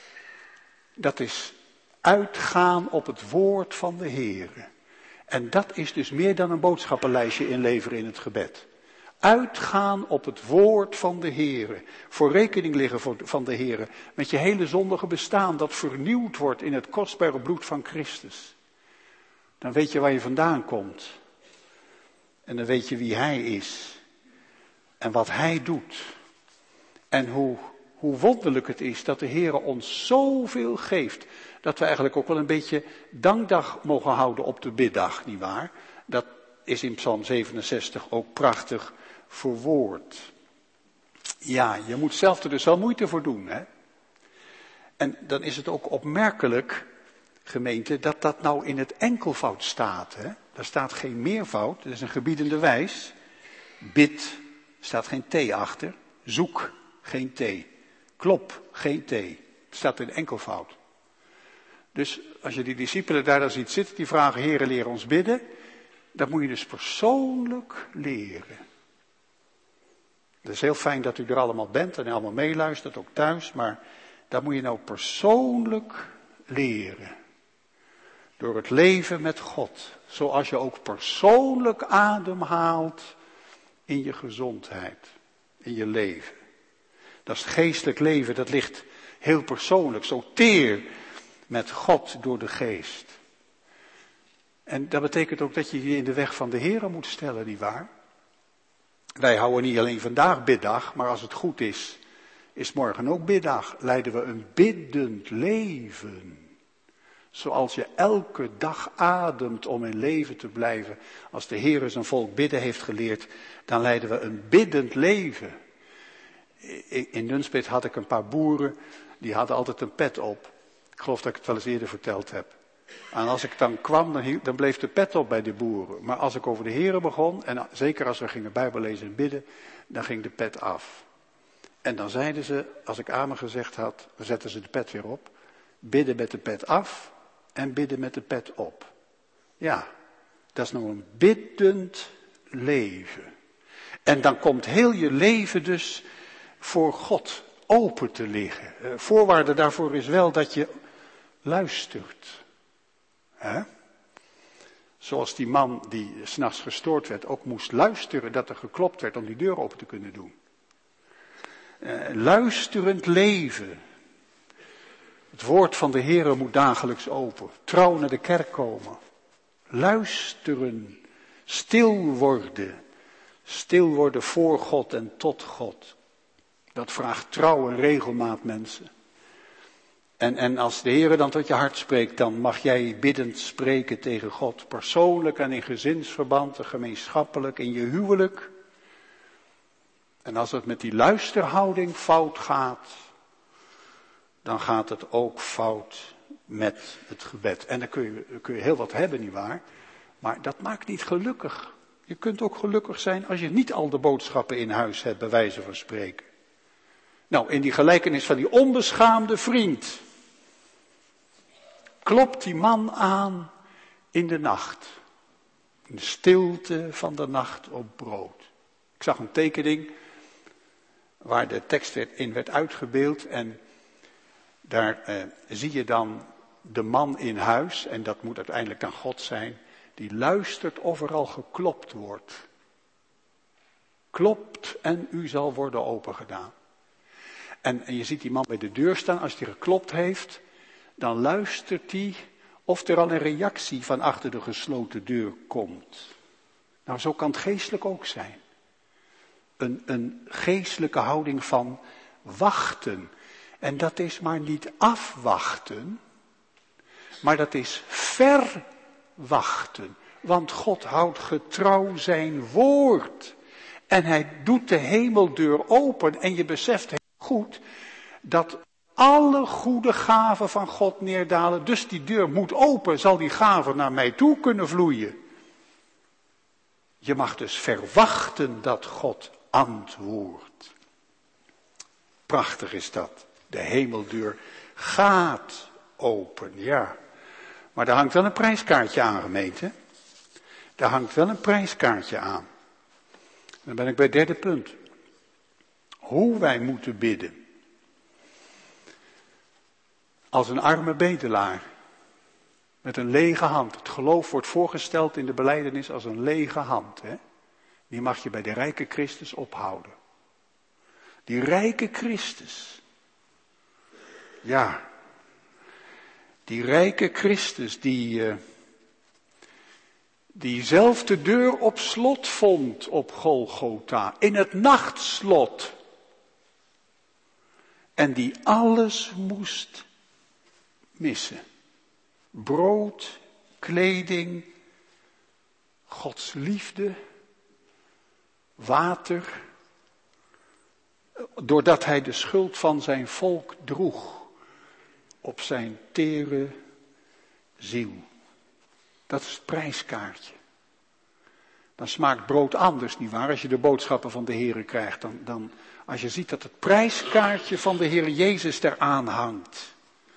Dat is uitgaan op het woord van de Heere. En dat is dus meer dan een boodschappenlijstje inleveren in het gebed. Uitgaan op het woord van de Heere. Voor rekening liggen van de Heere. Met je hele zondige bestaan dat vernieuwd wordt in het kostbare bloed van Christus. Dan weet je waar je vandaan komt. En dan weet je wie hij is. En wat hij doet. En hoe wonderlijk het is dat de Heere ons zoveel geeft. Dat we eigenlijk ook wel een beetje dankdag mogen houden op de biddag, nietwaar? Dat is in Psalm 67 ook prachtig verwoord. Ja, je moet zelf er dus wel moeite voor doen, hè? En dan is het ook opmerkelijk, gemeente, dat dat nou in het enkelvoud staat, hè? Daar staat geen meervoud, dat is een gebiedende wijs. Bid, staat geen T achter. Zoek, geen T. Klop, geen T. Het staat in enkelvoud. Dus als je die discipelen daar dan ziet zitten, die vragen, Heere, leer ons bidden. Dat moet je dus persoonlijk leren. Het is heel fijn dat u er allemaal bent en allemaal meeluistert, ook thuis, maar dat moet je nou persoonlijk leren. Door het leven met God. Zoals je ook persoonlijk ademhaalt in je gezondheid, in je leven. Dat is het geestelijk leven, dat ligt heel persoonlijk, zo teer met God door de geest. En dat betekent ook dat je je in de weg van de Heere moet stellen, nietwaar? Wij houden niet alleen vandaag biddag, maar als het goed is morgen ook biddag. Leiden we een biddend leven. Zoals je elke dag ademt om in leven te blijven. Als de Heere zijn volk bidden heeft geleerd, dan leiden we een biddend leven. In Nunspeet had ik een paar boeren, die hadden altijd een pet op. Ik geloof dat ik het wel eens eerder verteld heb. En als ik dan kwam, dan bleef de pet op bij de boeren. Maar als ik over de Heere begon, en zeker als we gingen Bijbel lezen en bidden, dan ging de pet af. En dan zeiden ze, als ik amen gezegd had, dan zetten ze de pet weer op. Bidden met de pet af en bidden met de pet op. Ja, dat is nou een biddend leven. En dan komt heel je leven dus voor God open te liggen. Voorwaarde daarvoor is wel dat je luistert. Zoals die man die 's nachts gestoord werd ook moest luisteren dat er geklopt werd om die deur open te kunnen doen. Luisterend leven. Het woord van de Heere moet dagelijks open. Trouw naar de kerk komen. Luisteren. Stil worden. Stil worden voor God en tot God. Dat vraagt trouw en regelmaat, mensen. En als de Heere dan tot je hart spreekt, dan mag jij biddend spreken tegen God. Persoonlijk en in gezinsverband, gemeenschappelijk, in je huwelijk. En als het met die luisterhouding fout gaat, dan gaat het ook fout met het gebed. En dan kun je heel wat hebben, nietwaar? Maar dat maakt niet gelukkig. Je kunt ook gelukkig zijn als je niet al de boodschappen in huis hebt, bij wijze van spreken. Nou, in die gelijkenis van die onbeschaamde vriend klopt die man aan in de nacht. In de stilte van de nacht op brood. Ik zag een tekening waar de tekst in werd uitgebeeld en daar zie je dan de man in huis, en dat moet uiteindelijk dan God zijn, die luistert of er al geklopt wordt. Klopt en u zal worden opengedaan. En je ziet die man bij de deur staan, als hij geklopt heeft, dan luistert hij of er al een reactie van achter de gesloten deur komt. Nou, zo kan het geestelijk ook zijn. Een geestelijke houding van wachten. En dat is maar niet afwachten, maar dat is verwachten. Want God houdt getrouw zijn woord. En hij doet de hemeldeur open en je beseft heel goed dat alle goede gaven van God neerdalen. Dus die deur moet open, zal die gave naar mij toe kunnen vloeien. Je mag dus verwachten dat God antwoordt. Prachtig is dat. De hemeldeur gaat open, ja. Maar daar hangt wel een prijskaartje aan, gemeente. Daar hangt wel een prijskaartje aan. Dan ben ik bij het derde punt. Hoe wij moeten bidden. Als een arme bedelaar. Met een lege hand. Het geloof wordt voorgesteld in de belijdenis als een lege hand. Hè? Die mag je bij de rijke Christus ophouden. Die rijke Christus. Ja. Die rijke Christus die zelf de deur op slot vond op Golgotha. In het nachtslot. En die alles moest missen. Brood, kleding, Gods liefde, water. Doordat hij de schuld van zijn volk droeg op zijn tere ziel. Dat is het prijskaartje. Dan smaakt brood anders, nietwaar? Als je de boodschappen van de Heere krijgt, dan als je ziet dat het prijskaartje van de Heer Jezus eraan hangt.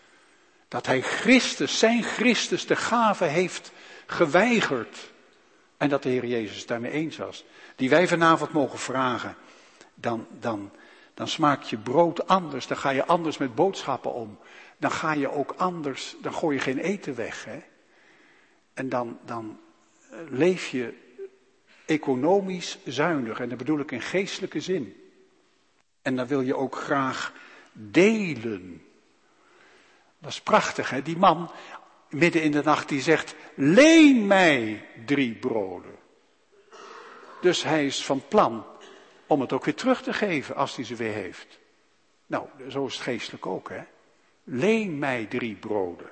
Dat hij Christus, zijn Christus, de gave heeft geweigerd. En dat de Heer Jezus het daarmee eens was. Die wij vanavond mogen vragen. Dan smaakt je brood anders. Dan ga je anders met boodschappen om. Dan ga je ook anders. Dan gooi je geen eten weg. Hè? En dan leef je economisch zuinig. En dat bedoel ik in geestelijke zin. En dan wil je ook graag delen. Dat is prachtig, hè? Die man midden in de nacht die zegt, leen mij 3 broden. Dus hij is van plan om het ook weer terug te geven als hij ze weer heeft. Nou, zo is het geestelijk ook, hè. Leen mij 3 broden.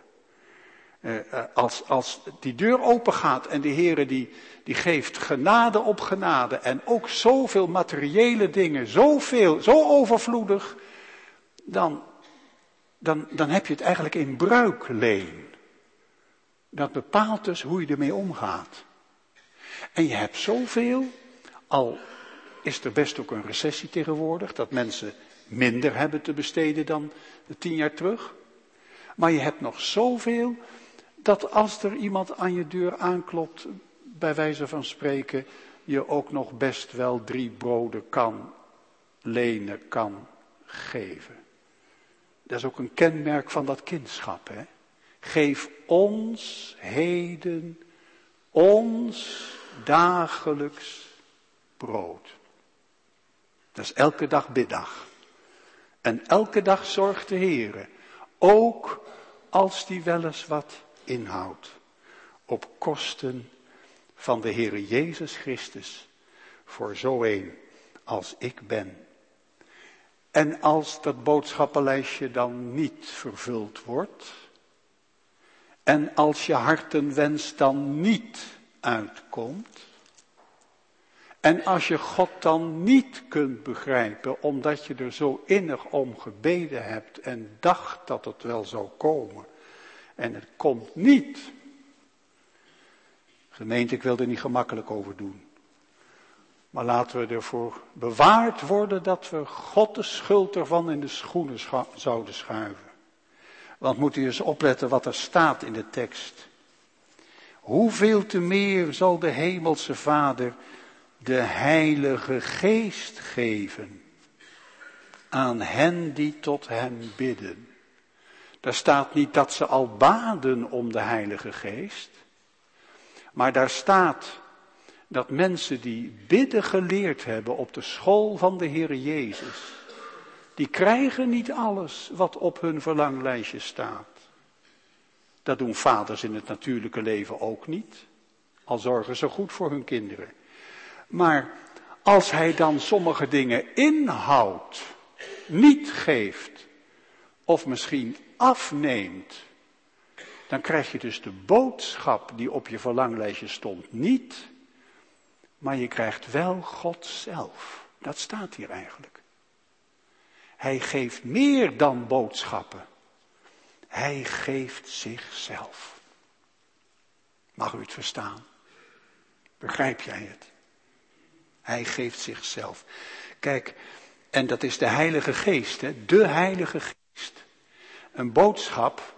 Als die deur open gaat en de Heere die geeft genade op genade en ook zoveel materiële dingen, zoveel, zo overvloedig, dan heb je het eigenlijk in bruikleen. Dat bepaalt dus hoe je ermee omgaat. En je hebt zoveel, al is er best ook een recessie tegenwoordig, dat mensen minder hebben te besteden dan 10 jaar terug. Maar je hebt nog zoveel, dat als er iemand aan je deur aanklopt, bij wijze van spreken, je ook nog best wel 3 broden kan lenen, kan geven. Dat is ook een kenmerk van dat kindschap, hè. Geef ons heden ons dagelijks brood. Dat is elke dag biddag. En elke dag zorgt de Heere, ook als die wel eens wat inhoudt, op kosten van de Heere Jezus Christus, voor zo een als ik ben. En als dat boodschappenlijstje dan niet vervuld wordt, en als je hartenwens dan niet uitkomt, en als je God dan niet kunt begrijpen, omdat je er zo innig om gebeden hebt en dacht dat het wel zou komen, en het komt niet. Gemeente, ik wil er niet gemakkelijk over doen. Maar laten we ervoor bewaard worden dat we God de schuld ervan in de schoenen zouden schuiven. Want moet u eens opletten wat er staat in de tekst. Hoeveel te meer zal de hemelse Vader de Heilige Geest geven aan hen die tot hem bidden. Daar staat niet dat ze al baden om de Heilige Geest. Maar daar staat dat mensen die bidden geleerd hebben op de school van de Heer Jezus, die krijgen niet alles wat op hun verlanglijstje staat. Dat doen vaders in het natuurlijke leven ook niet, al zorgen ze goed voor hun kinderen. Maar als hij dan sommige dingen inhoudt, niet geeft, of misschien afneemt, dan krijg je dus de boodschap die op je verlanglijstje stond niet, maar je krijgt wel God zelf. Dat staat hier eigenlijk. Hij geeft meer dan boodschappen. Hij geeft zichzelf. Mag u het verstaan? Begrijp jij het? Hij geeft zichzelf. Kijk, en dat is de Heilige Geest, hè? De Heilige Geest. Een boodschap,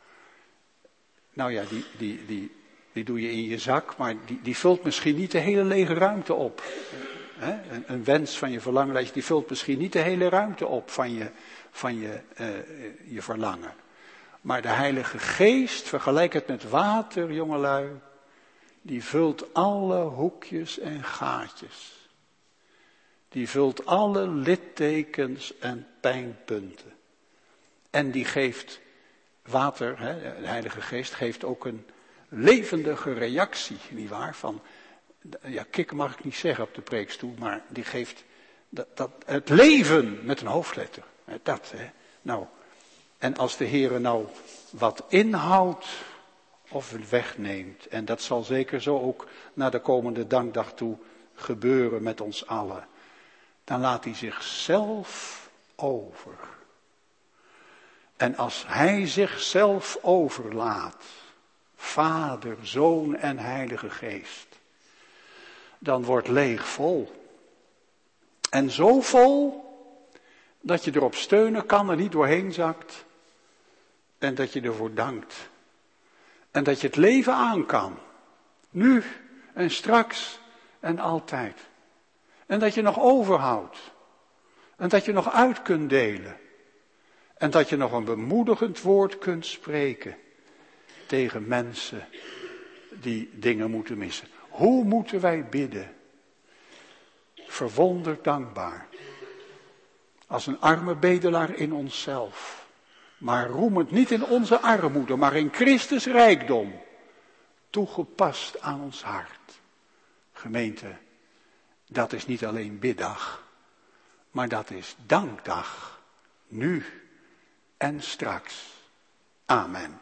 nou ja, die doe je in je zak, maar die vult misschien niet de hele lege ruimte op. Een wens van je verlanglijst, die vult misschien niet de hele ruimte op van je verlangen. Maar de Heilige Geest, vergelijk het met water, jongelui, die vult alle hoekjes en gaatjes. Die vult alle littekens en pijnpunten. En die geeft water, de Heilige Geest geeft ook een levendige reactie, nietwaar? Van, ja, kikken mag ik niet zeggen op de preekstoel, maar die geeft het leven met een hoofdletter. Dat, hè. Nou, en als de Heere nou wat inhoudt of wegneemt, en dat zal zeker zo ook naar de komende dankdag toe gebeuren met ons allen, dan laat hij zichzelf over. En als hij zichzelf overlaat, Vader, Zoon en Heilige Geest, dan wordt leeg vol. En zo vol, dat je erop steunen kan, er niet doorheen zakt. En dat je ervoor dankt. En dat je het leven aan kan. Nu en straks en altijd. En dat je nog overhoudt. En dat je nog uit kunt delen. En dat je nog een bemoedigend woord kunt spreken tegen mensen die dingen moeten missen. Hoe moeten wij bidden? Verwonderd dankbaar. Als een arme bedelaar in onszelf. Maar roemend niet in onze armoede, maar in Christus rijkdom. Toegepast aan ons hart. Gemeente, dat is niet alleen biddag, maar dat is dankdag. Nu en straks. Amen.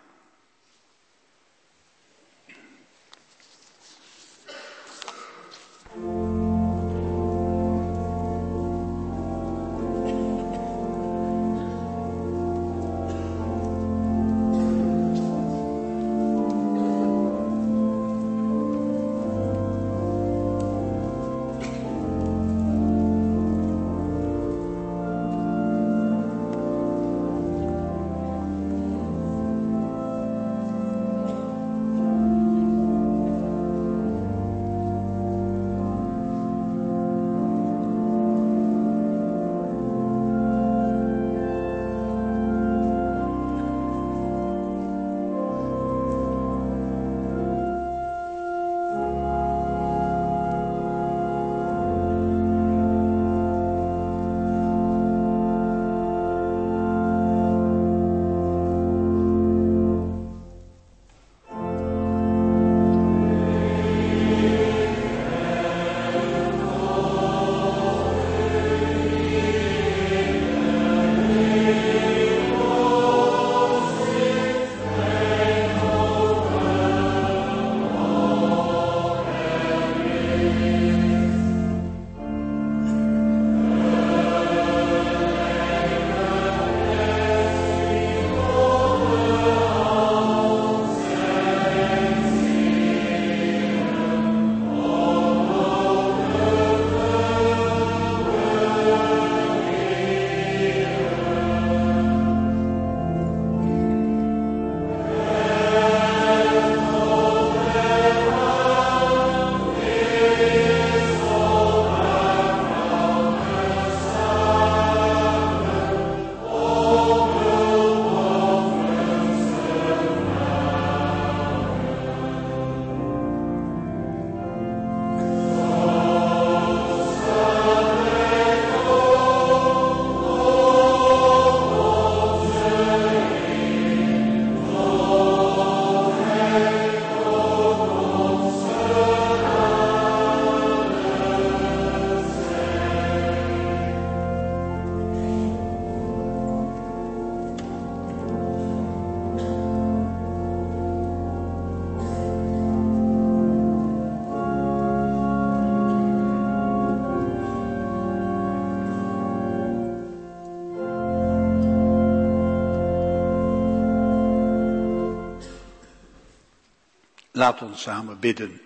Laat ons samen bidden.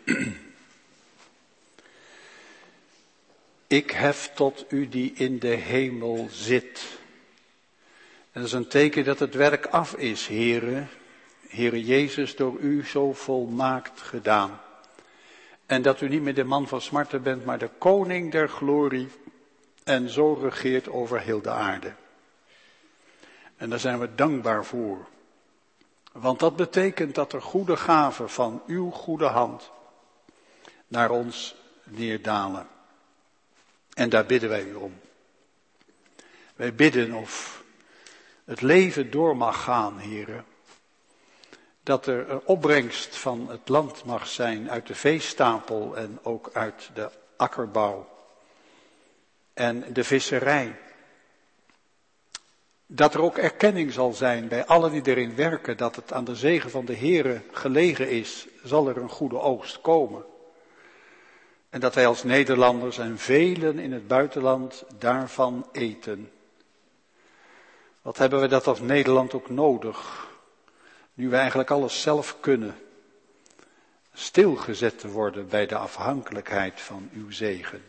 Ik hef tot u die in de hemel zit. En dat is een teken dat het werk af is, Heere. Heere Jezus, door u zo volmaakt gedaan. En dat u niet meer de man van smarten bent, maar de koning der glorie. En zo regeert over heel de aarde. En daar zijn we dankbaar voor. Want dat betekent dat er goede gaven van uw goede hand naar ons neerdalen. En daar bidden wij u om. Wij bidden of het leven door mag gaan, Heere. Dat er een opbrengst van het land mag zijn uit de veestapel en ook uit de akkerbouw en de visserij. Dat er ook erkenning zal zijn bij allen die erin werken, dat het aan de zegen van de Heere gelegen is, zal er een goede oogst komen. En dat wij als Nederlanders en velen in het buitenland daarvan eten. Wat hebben we dat als Nederland ook nodig, nu we eigenlijk alles zelf kunnen, stilgezet te worden bij de afhankelijkheid van uw zegen.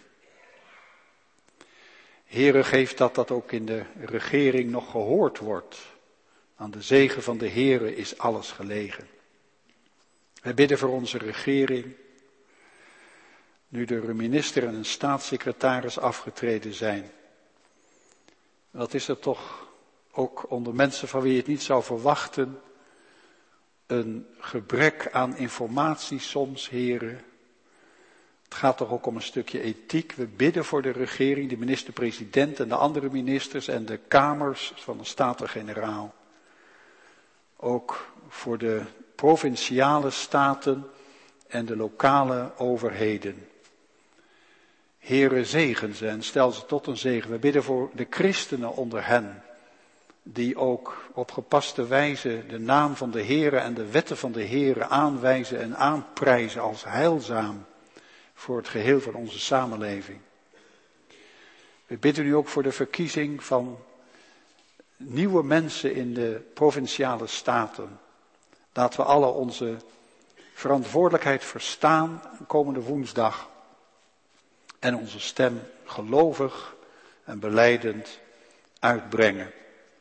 Heere, geef dat ook in de regering nog gehoord wordt. Aan de zegen van de Heere is alles gelegen. Wij bidden voor onze regering. nu de minister en een staatssecretaris afgetreden zijn. Wat is er toch ook onder mensen van wie je het niet zou verwachten, een gebrek aan informatie soms, heren. Het gaat toch ook om een stukje ethiek. We bidden voor de regering, de minister-president en de andere ministers en de kamers van de Staten-Generaal. Ook voor de provinciale staten en de lokale overheden. Heere, zegen ze en stel ze tot een zegen. We bidden voor de christenen onder hen, die ook op gepaste wijze de naam van de Heere en de wetten van de Heere aanwijzen en aanprijzen als heilzaam voor het geheel van onze samenleving. We bidden u ook voor de verkiezing van nieuwe mensen in de provinciale staten. Laten we alle onze verantwoordelijkheid verstaan komende woensdag en onze stem gelovig en belijdend uitbrengen.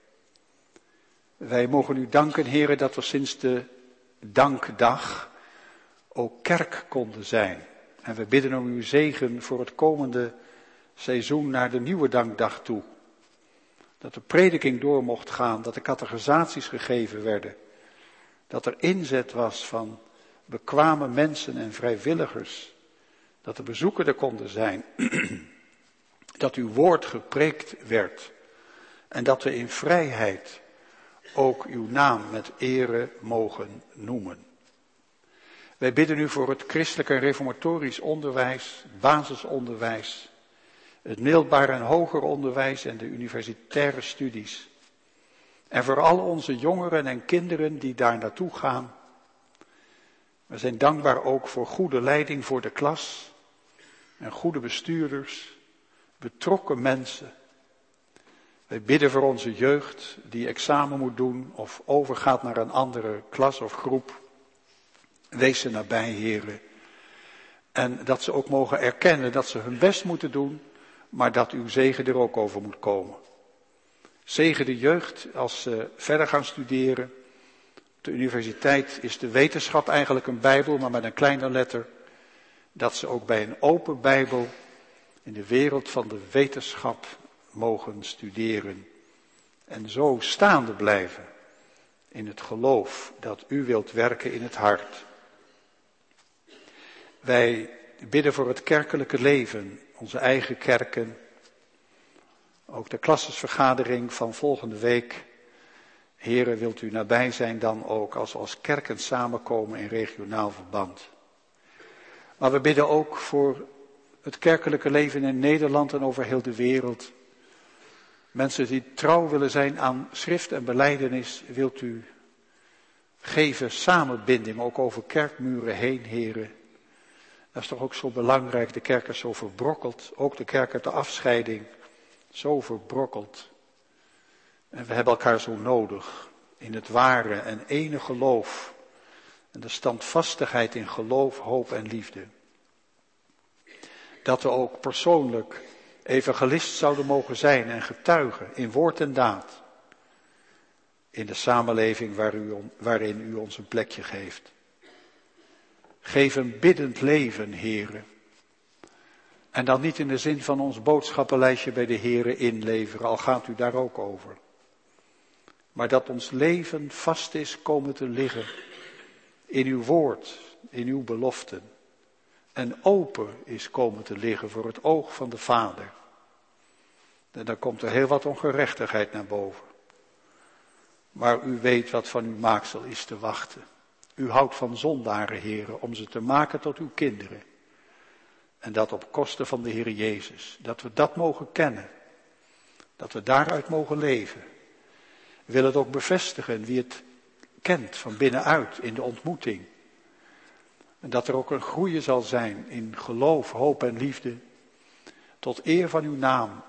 Wij mogen u danken, heren, dat we sinds de dankdag ook kerk konden zijn. En we bidden om uw zegen voor het komende seizoen naar de nieuwe dankdag toe. Dat de prediking door mocht gaan, dat de catechisaties gegeven werden. Dat er inzet was van bekwame mensen en vrijwilligers. Dat de bezoeken er konden zijn. Dat uw woord gepreekt werd. En dat we in vrijheid ook uw naam met ere mogen noemen. Wij bidden u voor het christelijk en reformatorisch onderwijs, basisonderwijs, het middelbaar en hoger onderwijs en de universitaire studies. En voor al onze jongeren en kinderen die daar naartoe gaan. We zijn dankbaar ook voor goede leiding voor de klas en goede bestuurders, betrokken mensen. Wij bidden voor onze jeugd die examen moet doen of overgaat naar een andere klas of groep. Wees ze nabij, heren. En dat ze ook mogen erkennen dat ze hun best moeten doen, maar dat uw zegen er ook over moet komen. Zegen de jeugd als ze verder gaan studeren. Op de universiteit is de wetenschap eigenlijk een Bijbel, maar met een kleine letter. Dat ze ook bij een open Bijbel in de wereld van de wetenschap mogen studeren. En zo staande blijven in het geloof dat u wilt werken in het hart. Wij bidden voor het kerkelijke leven, onze eigen kerken. Ook de klassesvergadering van volgende week. Heren, wilt u nabij zijn dan ook als we als kerken samenkomen in regionaal verband. Maar we bidden ook voor het kerkelijke leven in Nederland en over heel de wereld. Mensen die trouw willen zijn aan schrift en belijdenis, wilt u geven samenbinding, ook over kerkmuren heen, heren. Dat is toch ook zo belangrijk, de kerk is zo verbrokkeld, ook de kerk uit de afscheiding, zo verbrokkeld. En we hebben elkaar zo nodig in het ware en ene geloof en de standvastigheid in geloof, hoop en liefde. Dat we ook persoonlijk evangelist zouden mogen zijn en getuigen in woord en daad. In de samenleving waarin u ons een plekje geeft. Geef een biddend leven, heren. En dan niet in de zin van ons boodschappenlijstje bij de heren inleveren, al gaat u daar ook over. Maar dat ons leven vast is komen te liggen in uw woord, in uw beloften. En open is komen te liggen voor het oog van de Vader. En dan komt er heel wat ongerechtigheid naar boven. Maar u weet wat van uw maaksel is te wachten. U houdt van zondaren, heren, om ze te maken tot uw kinderen. En dat op kosten van de Heer Jezus. Dat we dat mogen kennen. Dat we daaruit mogen leven. We willen het ook bevestigen, wie het kent van binnenuit in de ontmoeting. En dat er ook een groeien zal zijn in geloof, hoop en liefde. Tot eer van uw naam.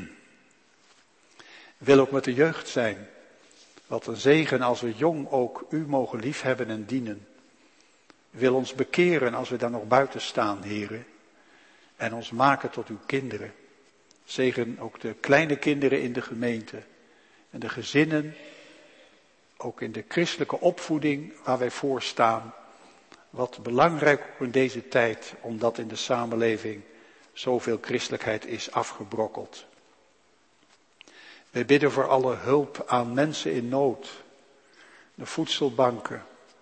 Wil ook met de jeugd zijn. Wat een zegen als we jong ook u mogen liefhebben en dienen. Wil ons bekeren als we daar nog buiten staan, heren. En ons maken tot uw kinderen. Zegen ook de kleine kinderen in de gemeente. En de gezinnen. Ook in de christelijke opvoeding waar wij voor staan. Wat belangrijk ook in deze tijd, omdat in de samenleving zoveel christelijkheid is afgebrokkeld. Wij bidden voor alle hulp aan mensen in nood. De voedselbanken.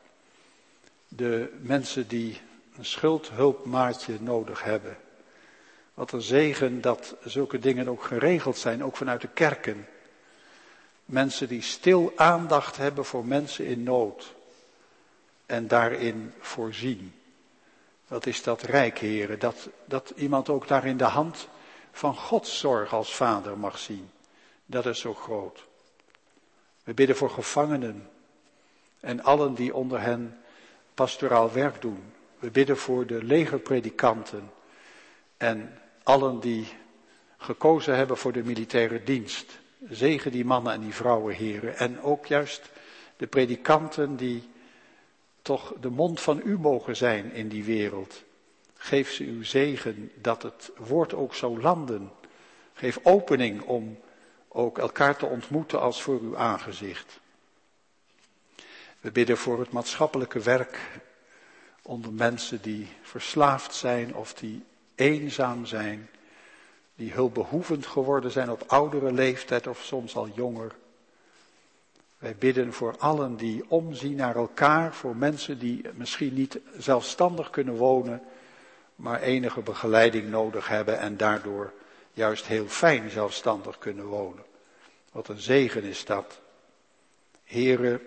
De mensen die een schuldhulpmaatje nodig hebben. Wat een zegen dat zulke dingen ook geregeld zijn, ook vanuit de kerken. Mensen die stil aandacht hebben voor mensen in nood. En daarin voorzien. Wat is dat rijk, heren, dat iemand ook daarin de hand van Gods zorg als vader mag zien. Dat is zo groot. We bidden voor gevangenen en allen die onder hen pastoraal werk doen. We bidden voor de legerpredikanten en allen die gekozen hebben voor de militaire dienst. Zegen die mannen en die vrouwen, heren. En ook juist de predikanten die toch de mond van u mogen zijn in die wereld. Geef ze uw zegen dat het woord ook zou landen. Geef opening om ook elkaar te ontmoeten als voor uw aangezicht. We bidden voor het maatschappelijke werk onder mensen die verslaafd zijn of die eenzaam zijn. Die hulpbehoevend geworden zijn op oudere leeftijd of soms al jonger. Wij bidden voor allen die omzien naar elkaar, voor mensen die misschien niet zelfstandig kunnen wonen, maar enige begeleiding nodig hebben en daardoor juist heel fijn zelfstandig kunnen wonen. Wat een zegen is dat. Heren,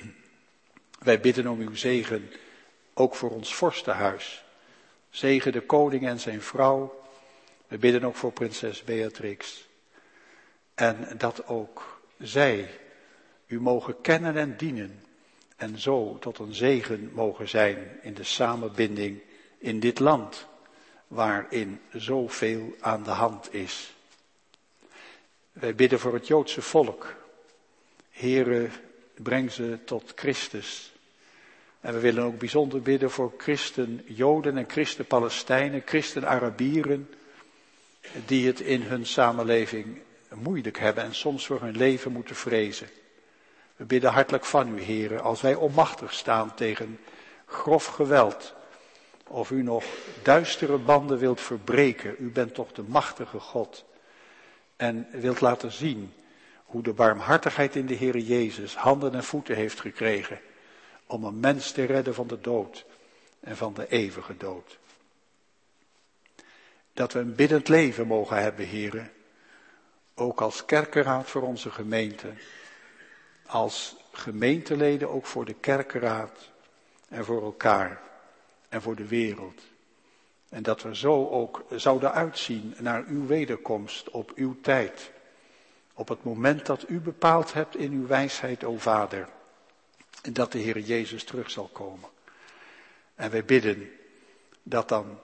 wij bidden om uw zegen, ook voor ons vorstenhuis. Zegen de koning en zijn vrouw. We bidden ook voor prinses Beatrix. En dat ook zij u mogen kennen en dienen. En zo tot een zegen mogen zijn in de samenbinding in dit land. Waarin zoveel aan de hand is. Wij bidden voor het Joodse volk. Heere, breng ze tot Christus. En we willen ook bijzonder bidden voor christen-Joden en christen-Palestijnen, christen-Arabieren. Die het in hun samenleving moeilijk hebben en soms voor hun leven moeten vrezen. We bidden hartelijk van u, Heere, als wij onmachtig staan tegen grof geweld. Of u nog duistere banden wilt verbreken. U bent toch de machtige God. En wilt laten zien hoe de barmhartigheid in de Heere Jezus handen en voeten heeft gekregen. Om een mens te redden van de dood en van de eeuwige dood. Dat we een biddend leven mogen hebben, Heere. Ook als kerkenraad voor onze gemeente. Als gemeenteleden ook voor de kerkenraad en voor elkaar en voor de wereld. En dat we zo ook zouden uitzien naar uw wederkomst op uw tijd. Op het moment dat u bepaald hebt in uw wijsheid, o Vader. En dat de Heer Jezus terug zal komen. En wij bidden dat dan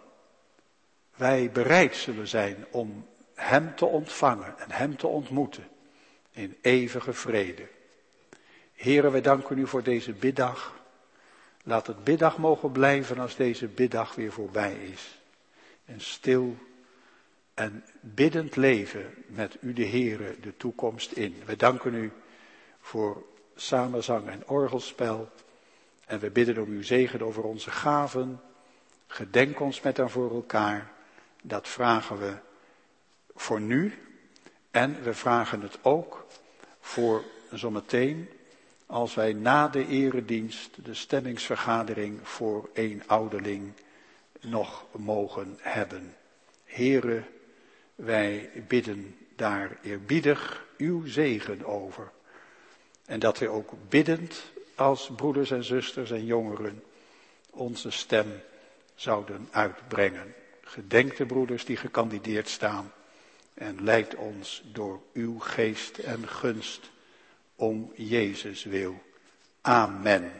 wij bereid zullen zijn om hem te ontvangen en hem te ontmoeten in eeuwige vrede. Heere, wij danken u voor deze biddag. Laat het biddag mogen blijven als deze biddag weer voorbij is. En stil en biddend leven met u de Heere de toekomst in. Wij danken u voor samenzang en orgelspel. En we bidden om uw zegen over onze gaven. Gedenk ons met en voor elkaar. Dat vragen we voor nu. En we vragen het ook voor zometeen. Als wij na de eredienst de stemmingsvergadering voor één ouderling nog mogen hebben. Heere, wij bidden daar eerbiedig uw zegen over. En dat wij ook biddend als broeders en zusters en jongeren onze stem zouden uitbrengen. Gedenk de broeders die gekandideerd staan en leid ons door uw geest en gunst om Jezus wil. Amen.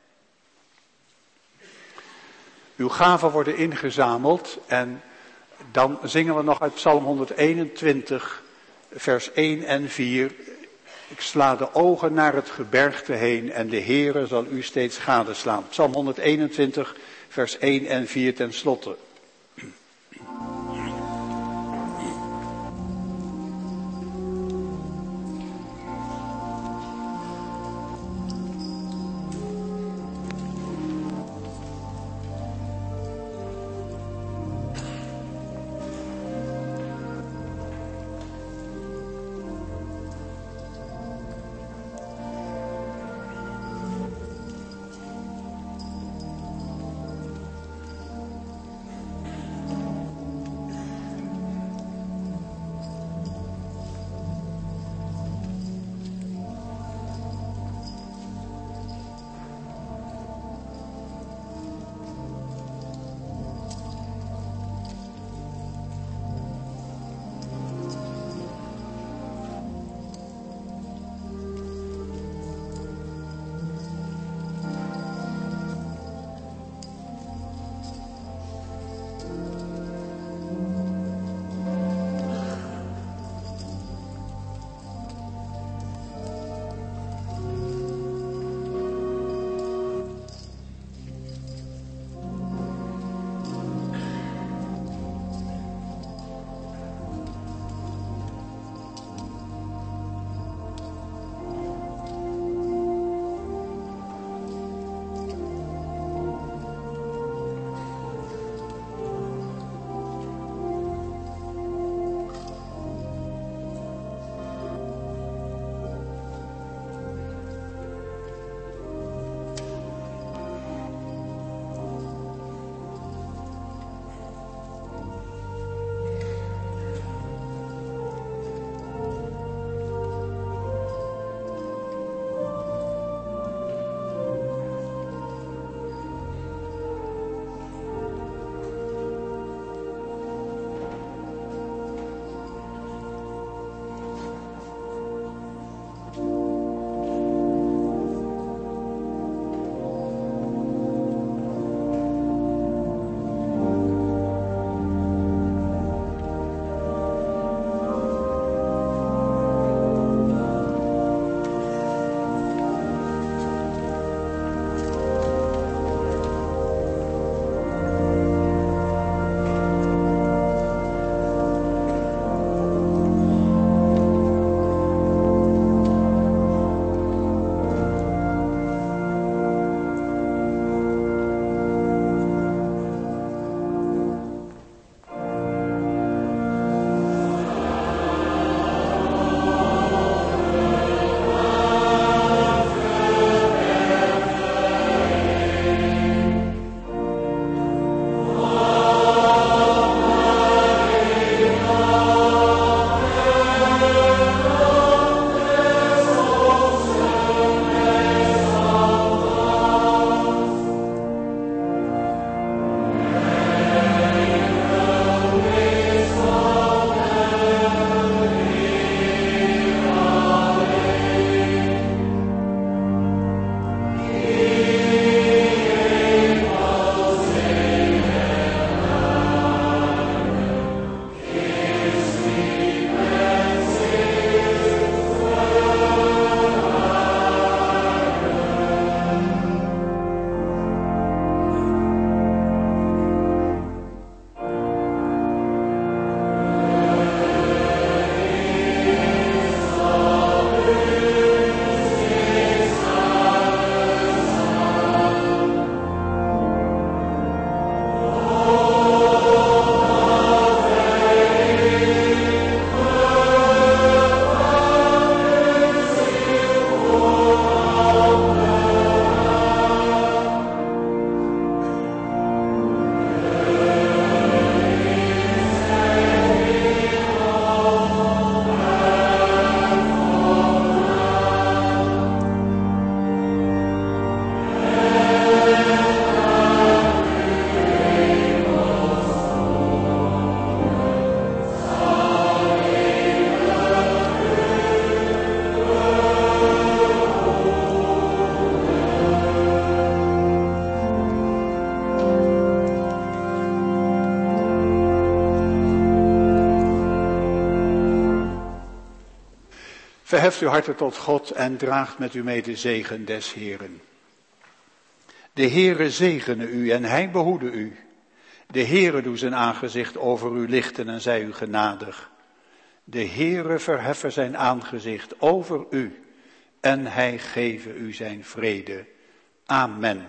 Uw gaven worden ingezameld en dan zingen we nog uit Psalm 121, vers 1 en 4. Ik sla de ogen naar het gebergte heen en de Heere zal u steeds gadeslaan. Psalm 121, vers 1 en 4 ten slotte. Verheft uw harten tot God en draagt met u mee de zegen des Heeren. De Heere zegene u en hij behoede u. De Heere doe zijn aangezicht over u lichten en zij u genadig. De Heere verheffe zijn aangezicht over u en hij geve u zijn vrede. Amen.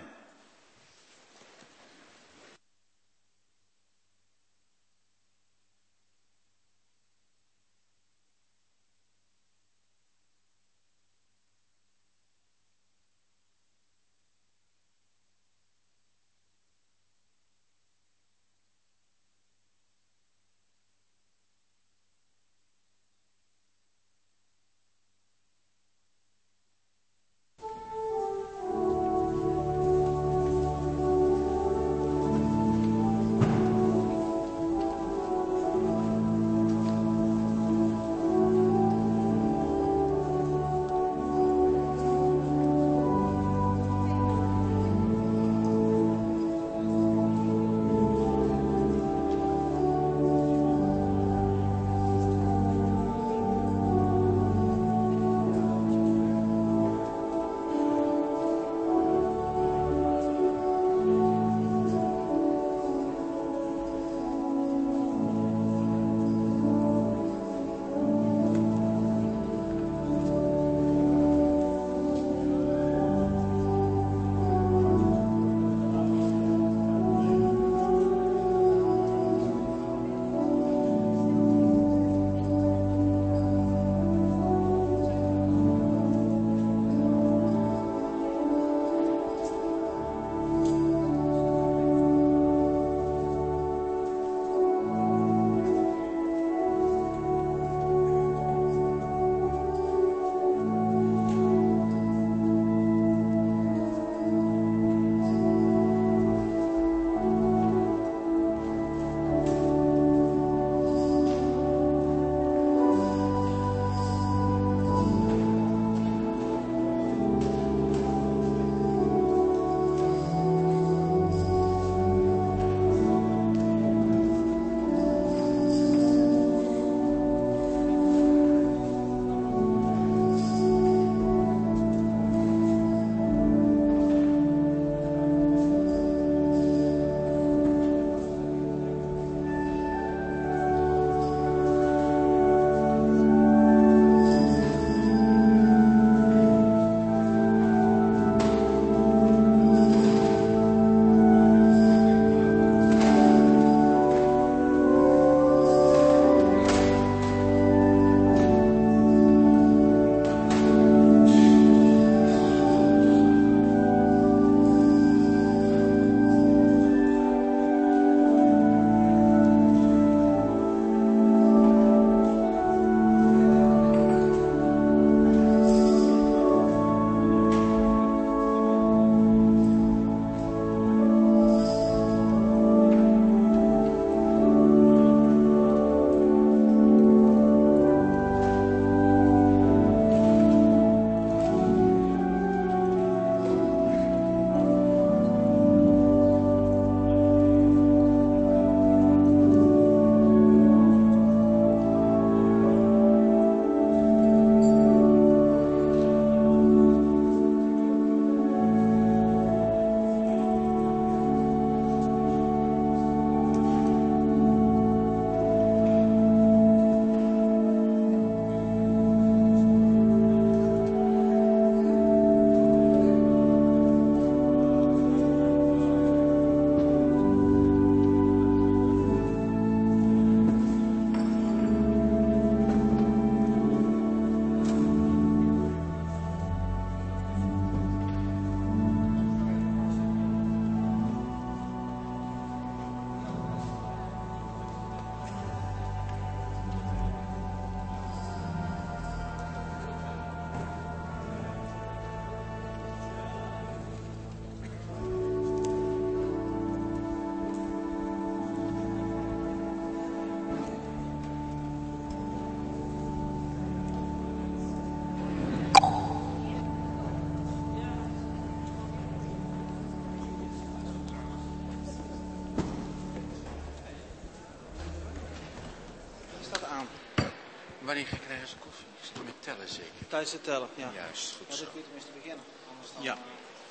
Wanneer krijgen ze koffie? Is het met tellen zeker? Tijdens het tellen, ja. Juist, goed Ja, zo. dat kun je tenminste beginnen. Anders dan, Ja.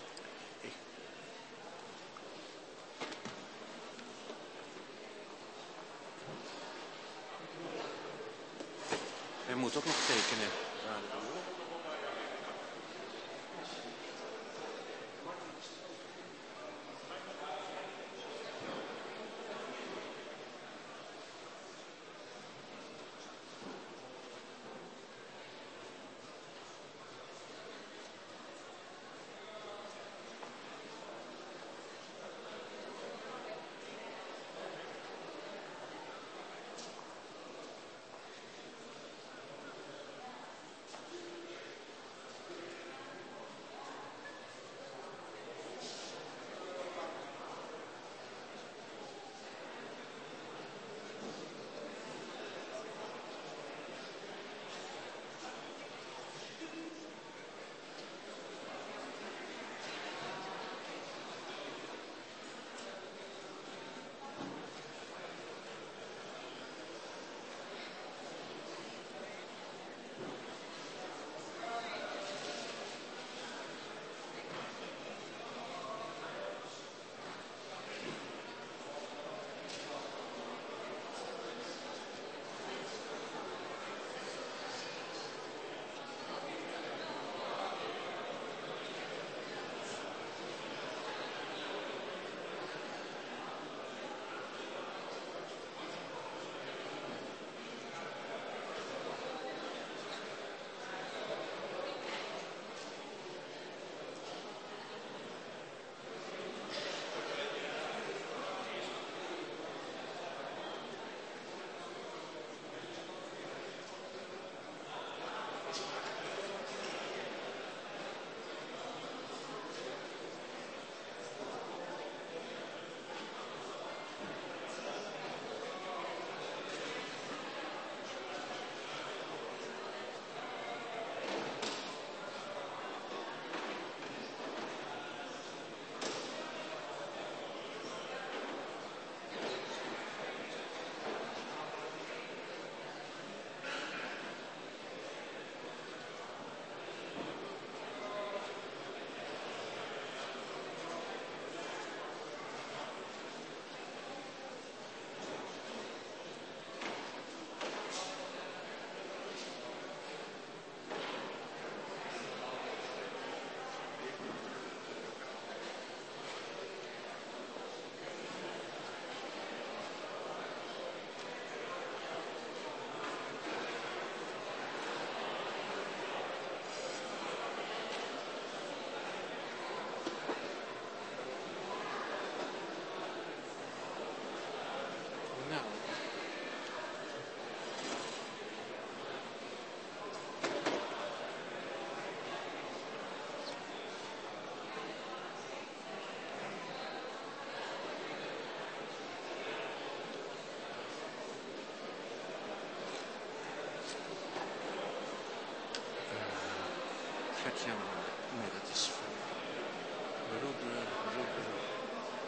Hij moet ook nog tekenen. Gert-Jan, nee, dat is Rode